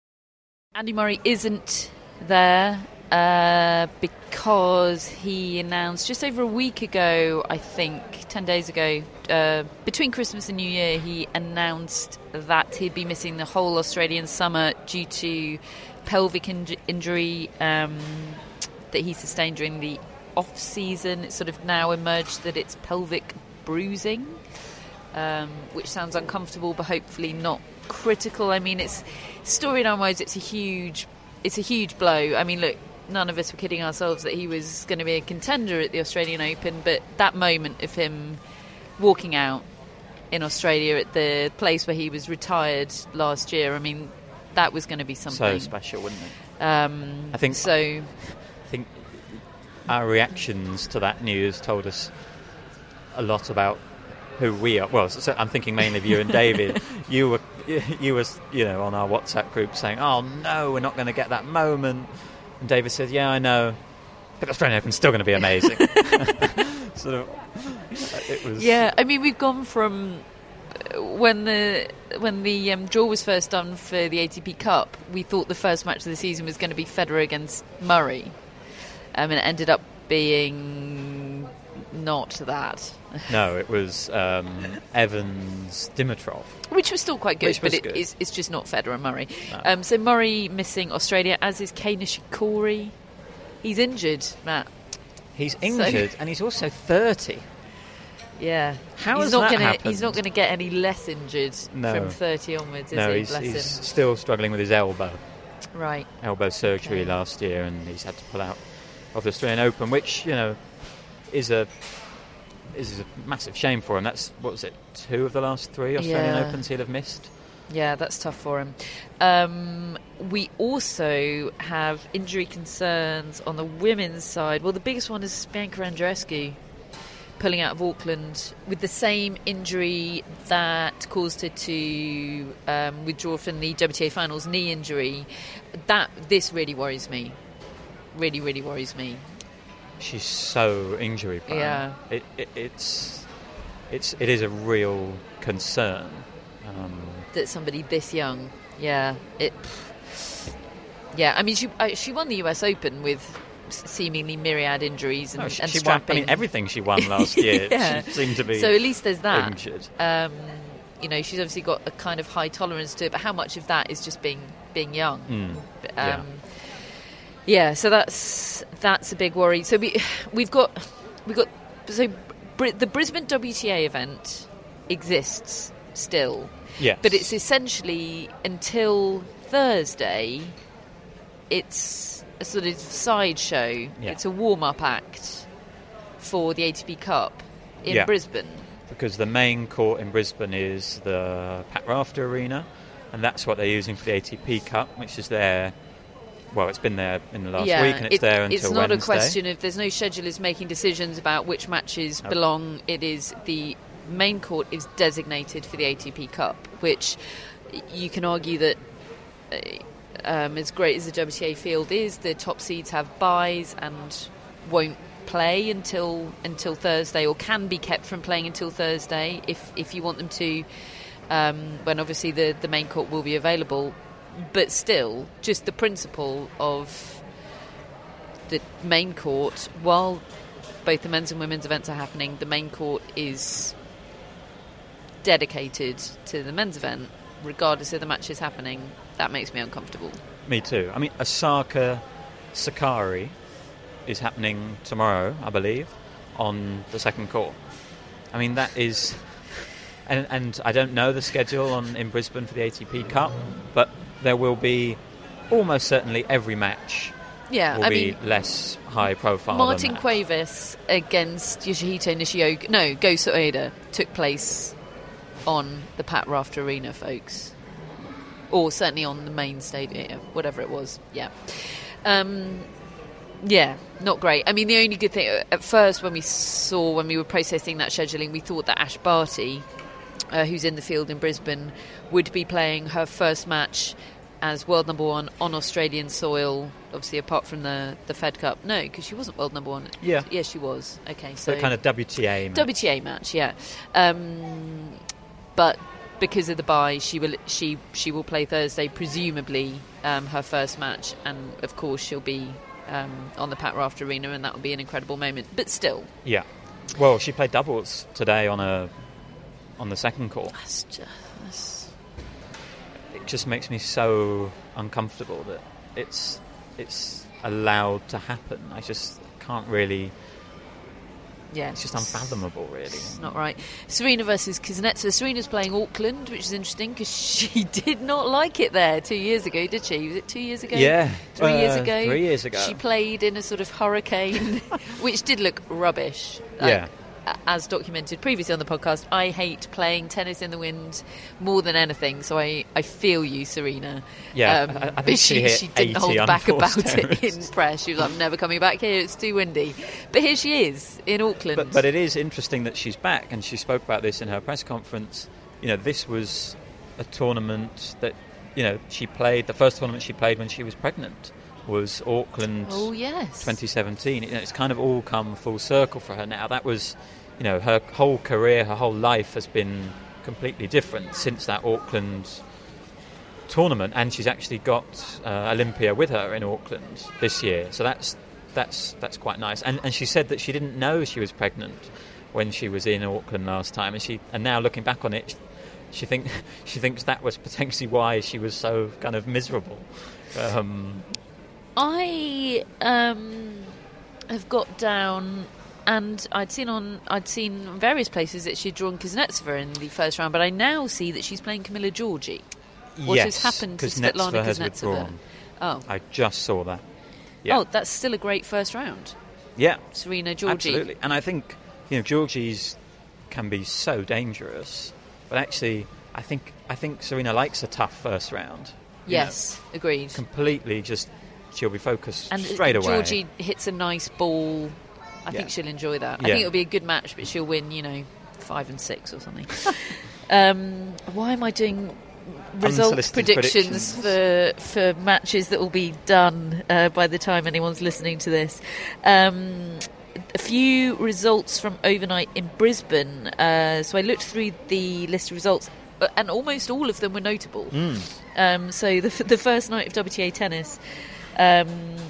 Andy Murray isn't there uh, because he announced just over a week ago, I think, ten days ago, uh, between Christmas and New Year, he announced that he'd be missing the whole Australian summer due to pelvic inj- injury um, that he sustained during the off-season. It's sort of now emerged that it's pelvic bruising, um, which sounds uncomfortable, but hopefully not critical. I mean, it's storyline-wise, it's a huge, it's a huge blow. I mean, look, none of us were kidding ourselves that he was going to be a contender at the Australian Open, but that moment of him walking out in Australia at the place where he was retired last year, I mean, that was going to be something so special, wouldn't it? Um, I think so. I think our reactions to that news told us a lot about who we are. Well, so I'm thinking mainly of you and David. you were, you was, you know, on our WhatsApp group saying, "Oh no, we're not going to get that moment." And David said, "Yeah, I know, but Australian Open's still going to be amazing." Sort of, it was. Yeah, I mean, we've gone from when the when the um, draw was first done for the A T P Cup, we thought the first match of the season was going to be Federer against Murray, um, and it ended up being not that. No, it was um, Evans Dimitrov, which was still quite good, which but it, good. It's, it's just not Federer and Murray. No. Um, so Murray missing Australia, as is Kei Nishikori. He's injured, Matt. He's injured, so, and he's also thirty. Yeah, how he's has not that gonna, happened? He's not going to get any less injured no. from thirty onwards, is no, he? he's, Bless he's him. still struggling with his elbow. Right. Elbow surgery okay. last year, and he's had to pull out of the Australian Open, which, you know, is a is a massive shame for him. That's, what was it, two of the last three Australian yeah. Opens he'd have missed? Yeah, that's tough for him. Um, we also have injury concerns on the women's side. Well, the biggest one is Bianca Andreescu pulling out of Auckland with the same injury that caused her to um, withdraw from the W T A finals, knee injury. That this really worries me. Really, really worries me. She's so injury prone. Yeah, it, it, it's it's it is a real concern um, that somebody this young. Yeah, it. Yeah, I mean, she uh, she won the U S Open with seemingly myriad injuries and, no, she, and she strapping. Won, I mean, everything she won last year. yeah. She seemed to be. So at least there's that. Injured. Um, you know, she's obviously got a kind of high tolerance to it, but how much of that is just being being young? Mm. Um, yeah. Yeah, so that's that's a big worry. So we we've got we've got so Br- the Brisbane W T A event exists still. Yes. But it's essentially until Thursday. It's a sort of sideshow. Yeah. It's a warm-up act for the A T P Cup in yeah. Brisbane. Because the main court in Brisbane is the Pat Rafter Arena, and that's what they're using for the A T P Cup, which is there. Well, it's been there in the last yeah, week, and it's it, there until It's not Wednesday. a question of there's no schedulers making decisions about which matches nope. belong. It is the main court is designated for the A T P Cup, which you can argue that uh, um, as great as the W T A field is, the top seeds have buys and won't play until until Thursday, or can be kept from playing until Thursday if if you want them to, um, when obviously the, the main court will be available. But still, just the principle of the main court, while both the men's and women's events are happening, the main court is dedicated to the men's event, regardless of the matches happening. That makes me uncomfortable. Me too. I mean, Osaka Sakari is happening tomorrow, I believe, on the second court. I mean, that is... And, and I don't know the schedule on in Brisbane for the A T P Cup, but there will be almost certainly every match yeah, will I be mean, less high profile Martin than that. Cuevas against Yoshihito Nishioka, no, Go Soeda, took place on the Pat Rafter Arena, folks. Or certainly on the main stadium, whatever it was, yeah. Um, yeah, not great. I mean, the only good thing, at first when we saw, when we were processing that scheduling, we thought that Ash Barty, uh, who's in the field in Brisbane, would be playing her first match as world number one on Australian soil, obviously apart from the, the Fed Cup. No, because she wasn't world number one. Yeah. Yeah, she was. Okay, so... So kind of W T A match. W T A match, yeah. Um, but because of the bye, she will she she will play Thursday, presumably um, her first match, and of course she'll be um, on the Pat Raft Arena, and that will be an incredible moment. But still... Yeah. Well, she played doubles today on a on the second court. That's just... That's... It just makes me so uncomfortable that it's it's allowed to happen. I just can't really... Yeah, it's just unfathomable, really. It's not right. Serena versus Kuznetsova. Serena's playing Auckland, which is interesting because she did not like it there two years ago, did she? Was it two years ago? Yeah. Three uh, years ago? Three years ago. She played in a sort of hurricane, which did look rubbish. Like, yeah. As documented previously on the podcast, I hate playing tennis in the wind more than anything, so I, I feel you, Serena. Yeah, um, I, I think but she, she, hit she didn't hold back about it in press. She was like, I'm never coming back here, it's too windy. But here she is, in Auckland. But, but it is interesting that she's back, and she spoke about this in her press conference. You know, this was a tournament that, you know, she played, the first tournament she played when she was pregnant was Auckland oh, yes. twenty seventeen. You know, it's kind of all come full circle for her now. That was, you know, her whole career, her whole life has been completely different since that Auckland tournament, and she's actually got uh, Olympia with her in Auckland this year. So that's that's that's quite nice. And and she said that she didn't know she was pregnant when she was in Auckland last time, and she and now looking back on it, she think she thinks that was potentially why she was so kind of miserable. Um, I um, have got down, and I'd seen on I'd seen various places that she'd drawn Kuznetsova in the first round, but I now see that she's playing Camilla Giorgi. What yes, has happened to Kuznetsova Svetlana has Kuznetsova? withdrawn. Oh, I just saw that. Yeah. Oh, that's still a great first round. Yeah, Serena Giorgi. Absolutely, and I think, you know, Giorgi's can be so dangerous, but actually, I think I think Serena likes a tough first round. Yes, know, agreed. Completely, just she'll be focused and straight away. Giorgi hits a nice ball. I yeah. think she'll enjoy that. I yeah. think it'll be a good match, but she'll win, you know, five and six or something. um, why am I doing result predictions, predictions for for matches that will be done uh, by the time anyone's listening to this? Um, a few results from overnight in Brisbane. Uh, so I looked through the list of results, and almost all of them were notable. Mm. Um, so the the first night of W T A tennis um,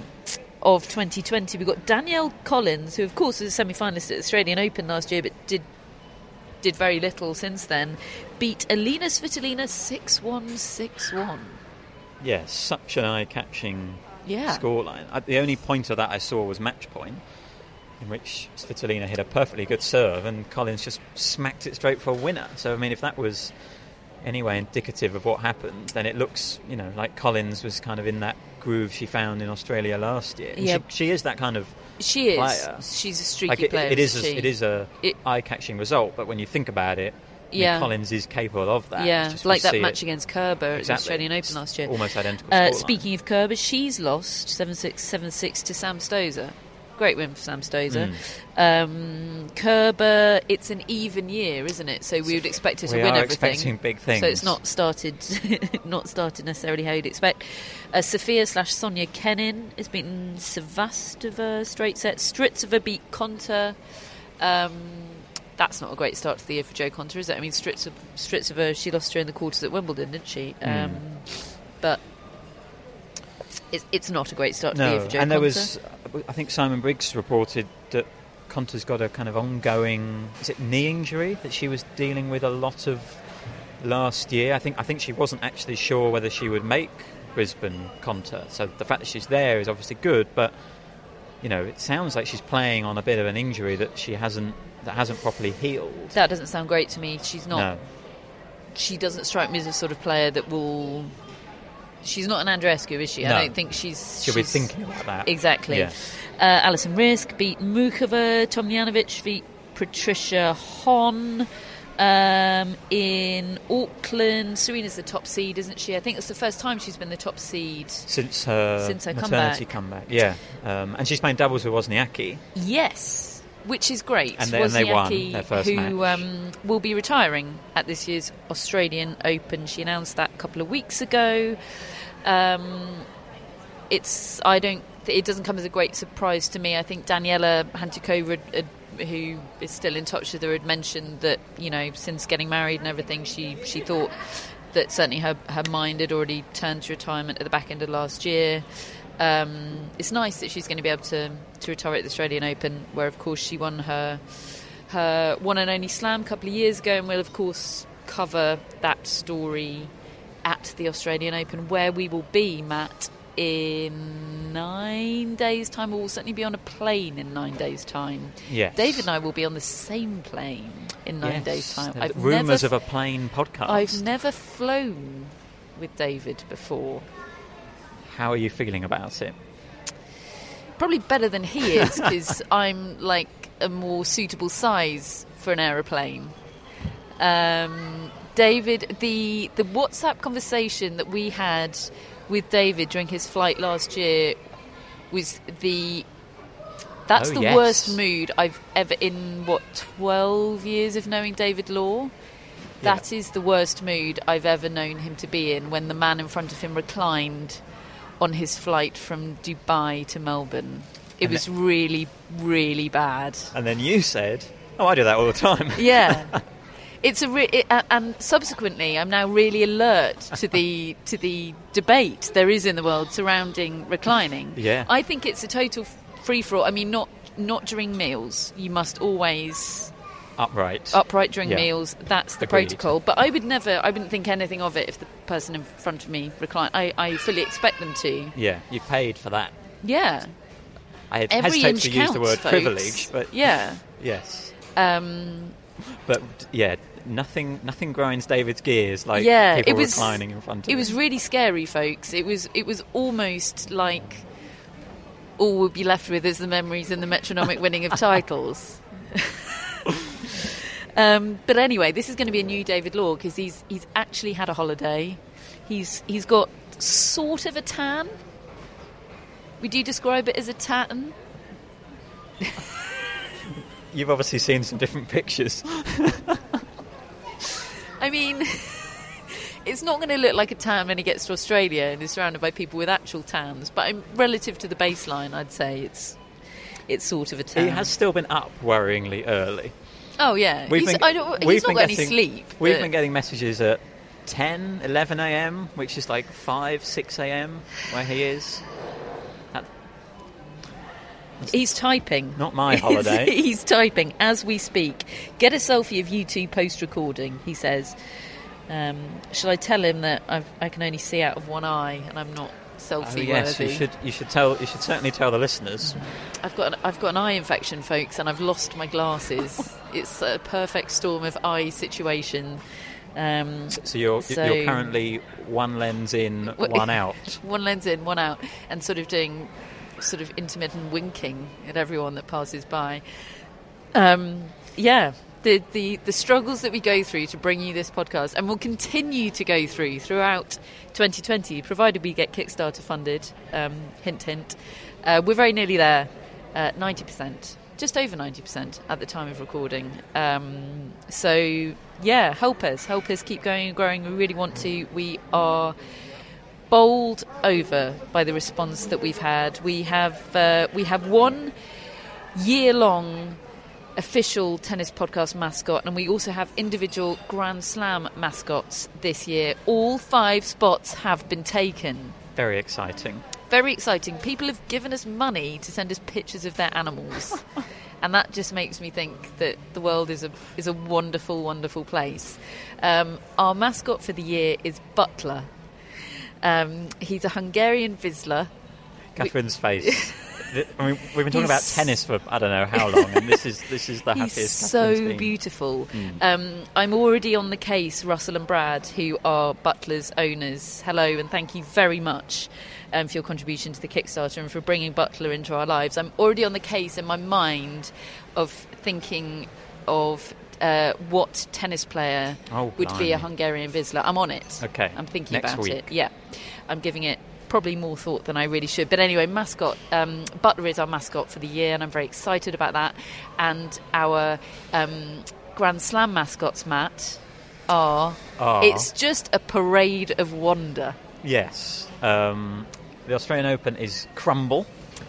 of twenty twenty, we got Danielle Collins, who of course was a semi-finalist at the Australian Open last year, but did did very little since then. Beat Alina Svitolina six one, six one. Yeah, such an eye-catching yeah. scoreline. I, the only point of that I saw was match point, in which Svitolina hit a perfectly good serve and Collins just smacked it straight for a winner. So, I mean, if that was anyway indicative of what happened, then it looks, you know, like Collins was kind of in that groove she found in Australia last year. And yeah. she, she is that kind of she is. player. She's a streaky like it, player. It is, she? a, it is a it, eye-catching result, but when you think about it, I yeah. mean, Collins is capable of that. Yeah, just like that it. match against Kerber exactly. at the Australian Open last year. Almost identical. Uh, speaking of Kerber, she's lost seven six, seven six to Sam Stosur. Great win for Sam Stosur. Mm. Um, Kerber, it's an even year, isn't it? So we would expect her to we win are everything. Expecting big things. So it's not started, not started necessarily how you'd expect. Uh, Sophia slash Sonia Kenin has beaten Sevastova straight set. Stritzova beat Konta. Um, that's not a great start to the year for Jo Konta, is it? I mean, Stritzova, Stritzova she lost during the quarters at Wimbledon, didn't she? Mm. Um, but it's, it's not a great start to no. the year for Jo and Konta. there was, I think Simon Briggs reported that Konta's got a kind of ongoing, is it knee injury that she was dealing with a lot of last year. I think I think she wasn't actually sure whether she would make Brisbane Konta. So the fact that she's there is obviously good, but you know, it sounds like she's playing on a bit of an injury that she hasn't that hasn't properly healed. That doesn't sound great to me. She's not. No. She doesn't strike me as a sort of player that will. She's not an Andreescu, is she? No. I don't think she's. She'll she's, be thinking about that. Exactly. Yeah. Uh, Alison Risk beat Mukova. Tomljanovic beat Patricia Hon. Um, in Auckland, Serena's the top seed, isn't she? I think it's the first time she's been the top seed since her, since her maternity comeback. comeback. Yeah, um, and she's playing doubles with Wozniacki. Yes, which is great. And they, and they won their first who match. Um, will be retiring at this year's Australian Open. She announced that a couple of weeks ago. Um, it's I don't. It doesn't come as a great surprise to me. I think Daniela Hantuchova, uh, who is still in touch with her, had mentioned that, you know, since getting married and everything, she, she thought that certainly her, her mind had already turned to retirement at the back end of last year. Um, it's nice that she's going to be able to, to retire at the Australian Open, where, of course, she won her, her one and only slam a couple of years ago, and we'll, of course, cover that story at the Australian Open, where we will be, Matt, in nine days' time, or we'll certainly be on a plane in nine days' time. Yes. David and I will be on the same plane in nine yes. days' time. There's I've rumours never, of a plane podcast. I've never flown with David before. How are you feeling about it? Probably better than he is, because I'm like a more suitable size for an aeroplane. Um, David, the the WhatsApp conversation that we had with David during his flight last year was the that's oh, the yes. worst mood I've ever, in what twelve years of knowing David Law, yeah. that is the worst mood I've ever known him to be in, when the man in front of him reclined on his flight from Dubai to Melbourne. It and was then, really really bad. And then you said, oh, I do that all the time. Yeah. It's a re- it, uh, and subsequently, I'm now really alert to the to the debate there is in the world surrounding reclining. Yeah, I think it's a total free for all. I mean, not not during meals. You must always upright upright during yeah. meals. That's the Agreed. protocol. But I would never. I wouldn't think anything of it if the person in front of me reclined. I, I fully expect them to. Yeah, you paid for that. Yeah. I Every hesitate inch to counts, use the word folks. privilege, but yeah. yes. Um, but yeah. Nothing, nothing grinds David's gears like yeah, people it was, reclining in front of him. It was really scary, folks. It was, it was almost like all we'll be left with is the memories and the metronomic winning of titles. um, but anyway, this is going to be a new David Law, because he's he's actually had a holiday. He's he's got sort of a tan. Would you describe it as a tan? You've obviously seen some different pictures. I mean, it's not going to look like a tan when he gets to Australia and is surrounded by people with actual tans, but I'm, relative to the baseline, I'd say it's it's sort of a tan. He has still been up worryingly early. Oh, yeah. We've he's been, I don't, we've he's not been got getting, any sleep. We've but... been getting messages at ten, eleven a.m, which is like five, six a.m, where he is. That, He's typing. Not my holiday. He's typing as we speak. Get a selfie of you two post-recording, he says. Um, shall I tell him that I've, I can only see out of one eye and I'm not selfie-worthy? Oh, yes, you should. You should tell. You should certainly tell the listeners. I've got an, I've got an eye infection, folks, and I've lost my glasses. It's a perfect storm of eye situation. Um, so you're so you're currently one lens in, one out. One lens in, one out, and sort of doing sort of intermittent winking at everyone that passes by. Um, yeah, the, the the struggles that we go through to bring you this podcast, and will continue to go through throughout twenty twenty, provided we get Kickstarter funded. Um, hint, hint. Uh, we're very nearly there, uh, ninety percent, just over ninety percent at the time of recording. Um, so yeah, help us, help us keep going and growing. We really want to. We are bowled over by the response that we've had. We have uh, we have one year-long official tennis podcast mascot, and we also have individual Grand Slam mascots this year. All five spots have been taken. Very exciting. Very exciting. People have given us money to send us pictures of their animals. And that just makes me think that the world is a is a wonderful, wonderful place. Um, our mascot for the year is Butler. Um, he's a Hungarian Vizsla. Catherine's face. I mean, we've been talking he's, about tennis for I don't know how long, and this is this is the happiest. He's so beautiful. Mm. Um, I'm already on the case, Russell and Brad, who are Butler's owners. Hello, and thank you very much um, for your contribution to the Kickstarter and for bringing Butler into our lives. I'm already on the case in my mind of thinking of uh, what tennis player oh, would be a blimey. Hungarian Vizsla. I'm on it. Okay. I'm thinking Next about week. it. Yeah. I'm giving it probably more thought than I really should. But anyway, mascot. Um, Butler is our mascot for the year, and I'm very excited about that. And our um, Grand Slam mascots, Matt, are... Are. It's just a parade of wonder. Yes. Um, the Australian Open is Crumble.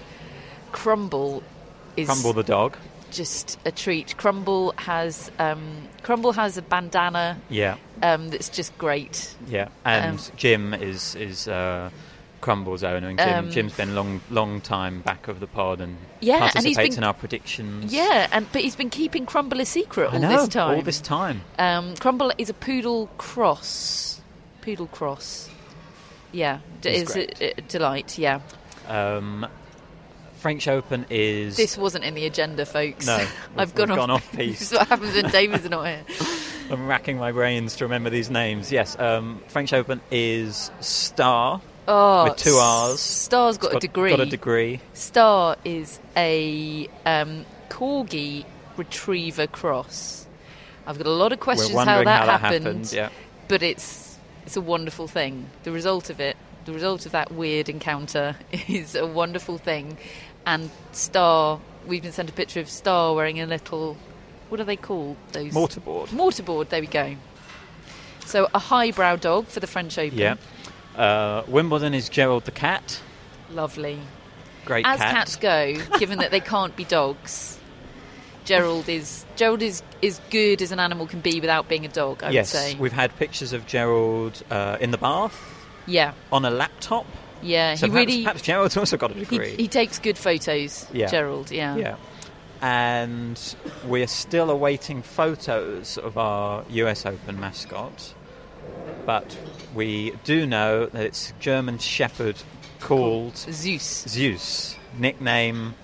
Crumble is... Crumble the dog. Just a treat. Crumble has um, Crumble has a bandana. Yeah. Um, that's just great. Yeah, and Um, Jim is is uh, Crumble's owner, and Jim, Um, Jim's been long long time back of the pod and Yeah, and participates he's been- in our predictions. Yeah, and but he's been keeping Crumble a secret I all know, this time. all this time. Um, Crumble is a poodle cross. Poodle cross. Yeah, d- He's is a, a delight. Yeah. Um, French Open is... This wasn't in the agenda, folks. No, I've we've gone, gone off, off piece. This is what happens when David's not here. I'm racking my brains to remember these names. Yes, um, French Open is Star Oh, with two R's. Star's got, It's a degree. Got a degree. Star is a um, corgi retriever cross. I've got a lot of questions We're how wondering that how that happened, happened, yeah. but it's it's a wonderful thing. The result of it, the result of that weird encounter, is a wonderful thing. And Star, we've been sent a picture of Star wearing a little, what are they called? Those Mortarboard. Mortarboard. There we go. So a highbrow dog for the French Open. Yeah. Uh, Wimbledon is Gerald the cat. Lovely. Great As cat. cats go, given that they can't be dogs, Gerald is Gerald is, is good as an animal can be without being a dog, I yes, would say. we've had pictures of Gerald uh, in the bath. Yeah. On a laptop. Yeah, So he perhaps, really... perhaps Gerald's also got a He, degree. he takes good photos, Yeah. Gerald, yeah. Yeah. And we're still awaiting photos of our U S Open mascot. But we do know that it's a German Shepherd called... Zeus. Zeus. Nickname...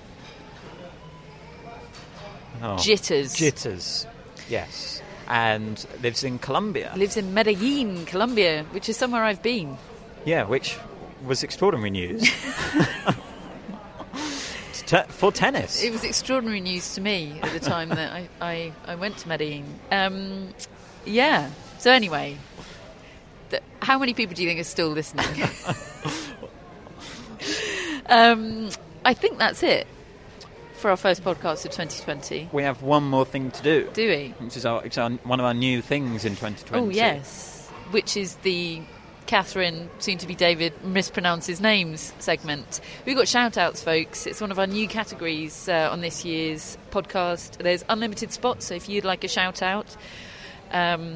Oh, Jitters. Jitters, yes. And lives in Colombia. Lives in Medellin, Colombia, which is somewhere I've been. Yeah, which was extraordinary news. Te- for tennis. It was extraordinary news to me at the time that I, I, I went to Medellin. Um, yeah. So anyway, th- how many people do you think are still listening? um, I think that's it for our first podcast of twenty twenty. We have one more thing to do. Do we? Which is our, it's our, one of our new things in twenty twenty. Oh, yes. Which is the Catherine, soon to be David, mispronounces names segment. We've got shout-outs, folks. It's one of our new categories uh, on this year's podcast. There's unlimited spots, so if you'd like a shout-out, um,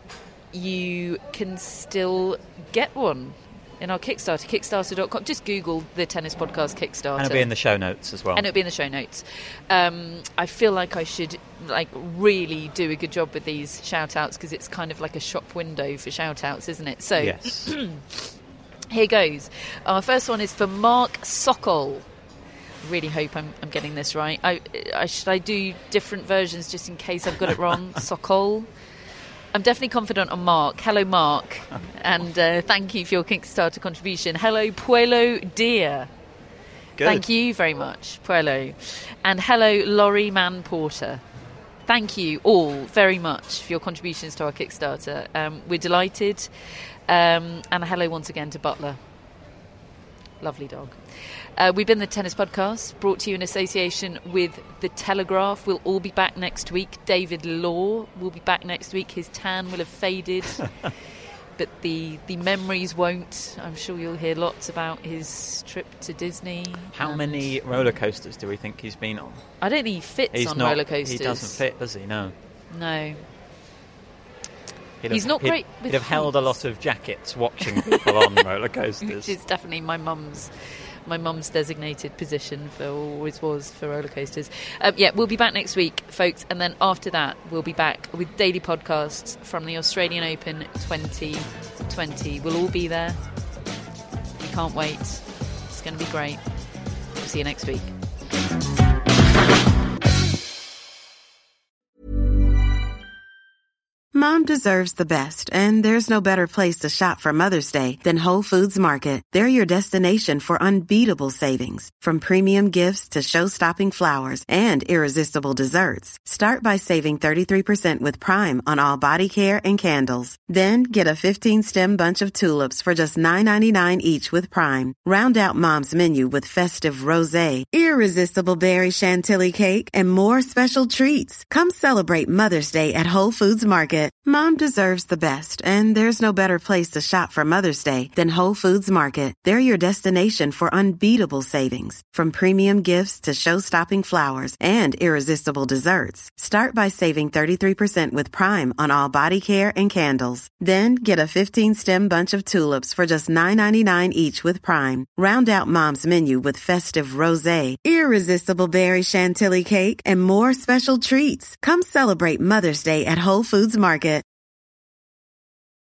you can still get one in our Kickstarter, kickstarter dot com. Just Google the Tennis Podcast Kickstarter. And it'll be in the show notes as well. And it'll be in the show notes. Um, I feel like I should like really do a good job with these shout-outs because it's kind of like a shop window for shout-outs, isn't it? So yes. Here goes. Our first one is for Mark Sokol. I really hope I'm, I'm getting this right. I, I should I do different versions just in case I've got it wrong? Sokol. I'm definitely confident on Mark. Hello, Mark. And uh, thank you for your Kickstarter contribution. Hello, Puelo Deer. Good. Thank you very much, Puelo. And hello, Laurie Mann Porter. Thank you all very much for your contributions to our Kickstarter. Um, we're delighted. Um, and hello once again to Butler. Lovely dog. Uh, we've been the Tennis Podcast, brought to you in association with The Telegraph. We'll all be back next week. David Law will be back next week. His tan will have faded, but the the memories won't. I'm sure you'll hear lots about his trip to Disney. How many roller coasters do we think he's been on? I don't think he fits He's on not, roller coasters. He doesn't fit, does he? No. No. He'd He's have, not he'd, great with He'd have held a lot of jackets watching people on roller coasters. Which is definitely my mum's my mum's designated position for always was for roller coasters. Um, yeah, we'll be back next week, folks, and then after that we'll be back with daily podcasts from the Australian Open twenty twenty. We'll all be there. We can't wait. It's going to be great. We'll see you next week. Mom deserves the best, and there's no better place to shop for Mother's Day than Whole Foods Market. They're your destination for unbeatable savings, from premium gifts to show-stopping flowers and irresistible desserts. Start by saving thirty-three percent with Prime on all body care and candles. Then get a fifteen-stem bunch of tulips for just nine ninety-nine each with Prime. Round out Mom's menu with festive rosé, irresistible berry chantilly cake, and more special treats. Come celebrate Mother's Day at Whole Foods Market. Mom deserves the best, and there's no better place to shop for Mother's Day than Whole Foods Market. They're your destination for unbeatable savings, from premium gifts to show-stopping flowers and irresistible desserts. Start by saving thirty-three percent with Prime on all body care and candles. Then get a fifteen-stem bunch of tulips for just nine ninety-nine each with Prime. Round out Mom's menu with festive rosé, irresistible berry chantilly cake, and more special treats. Come celebrate Mother's Day at Whole Foods Market.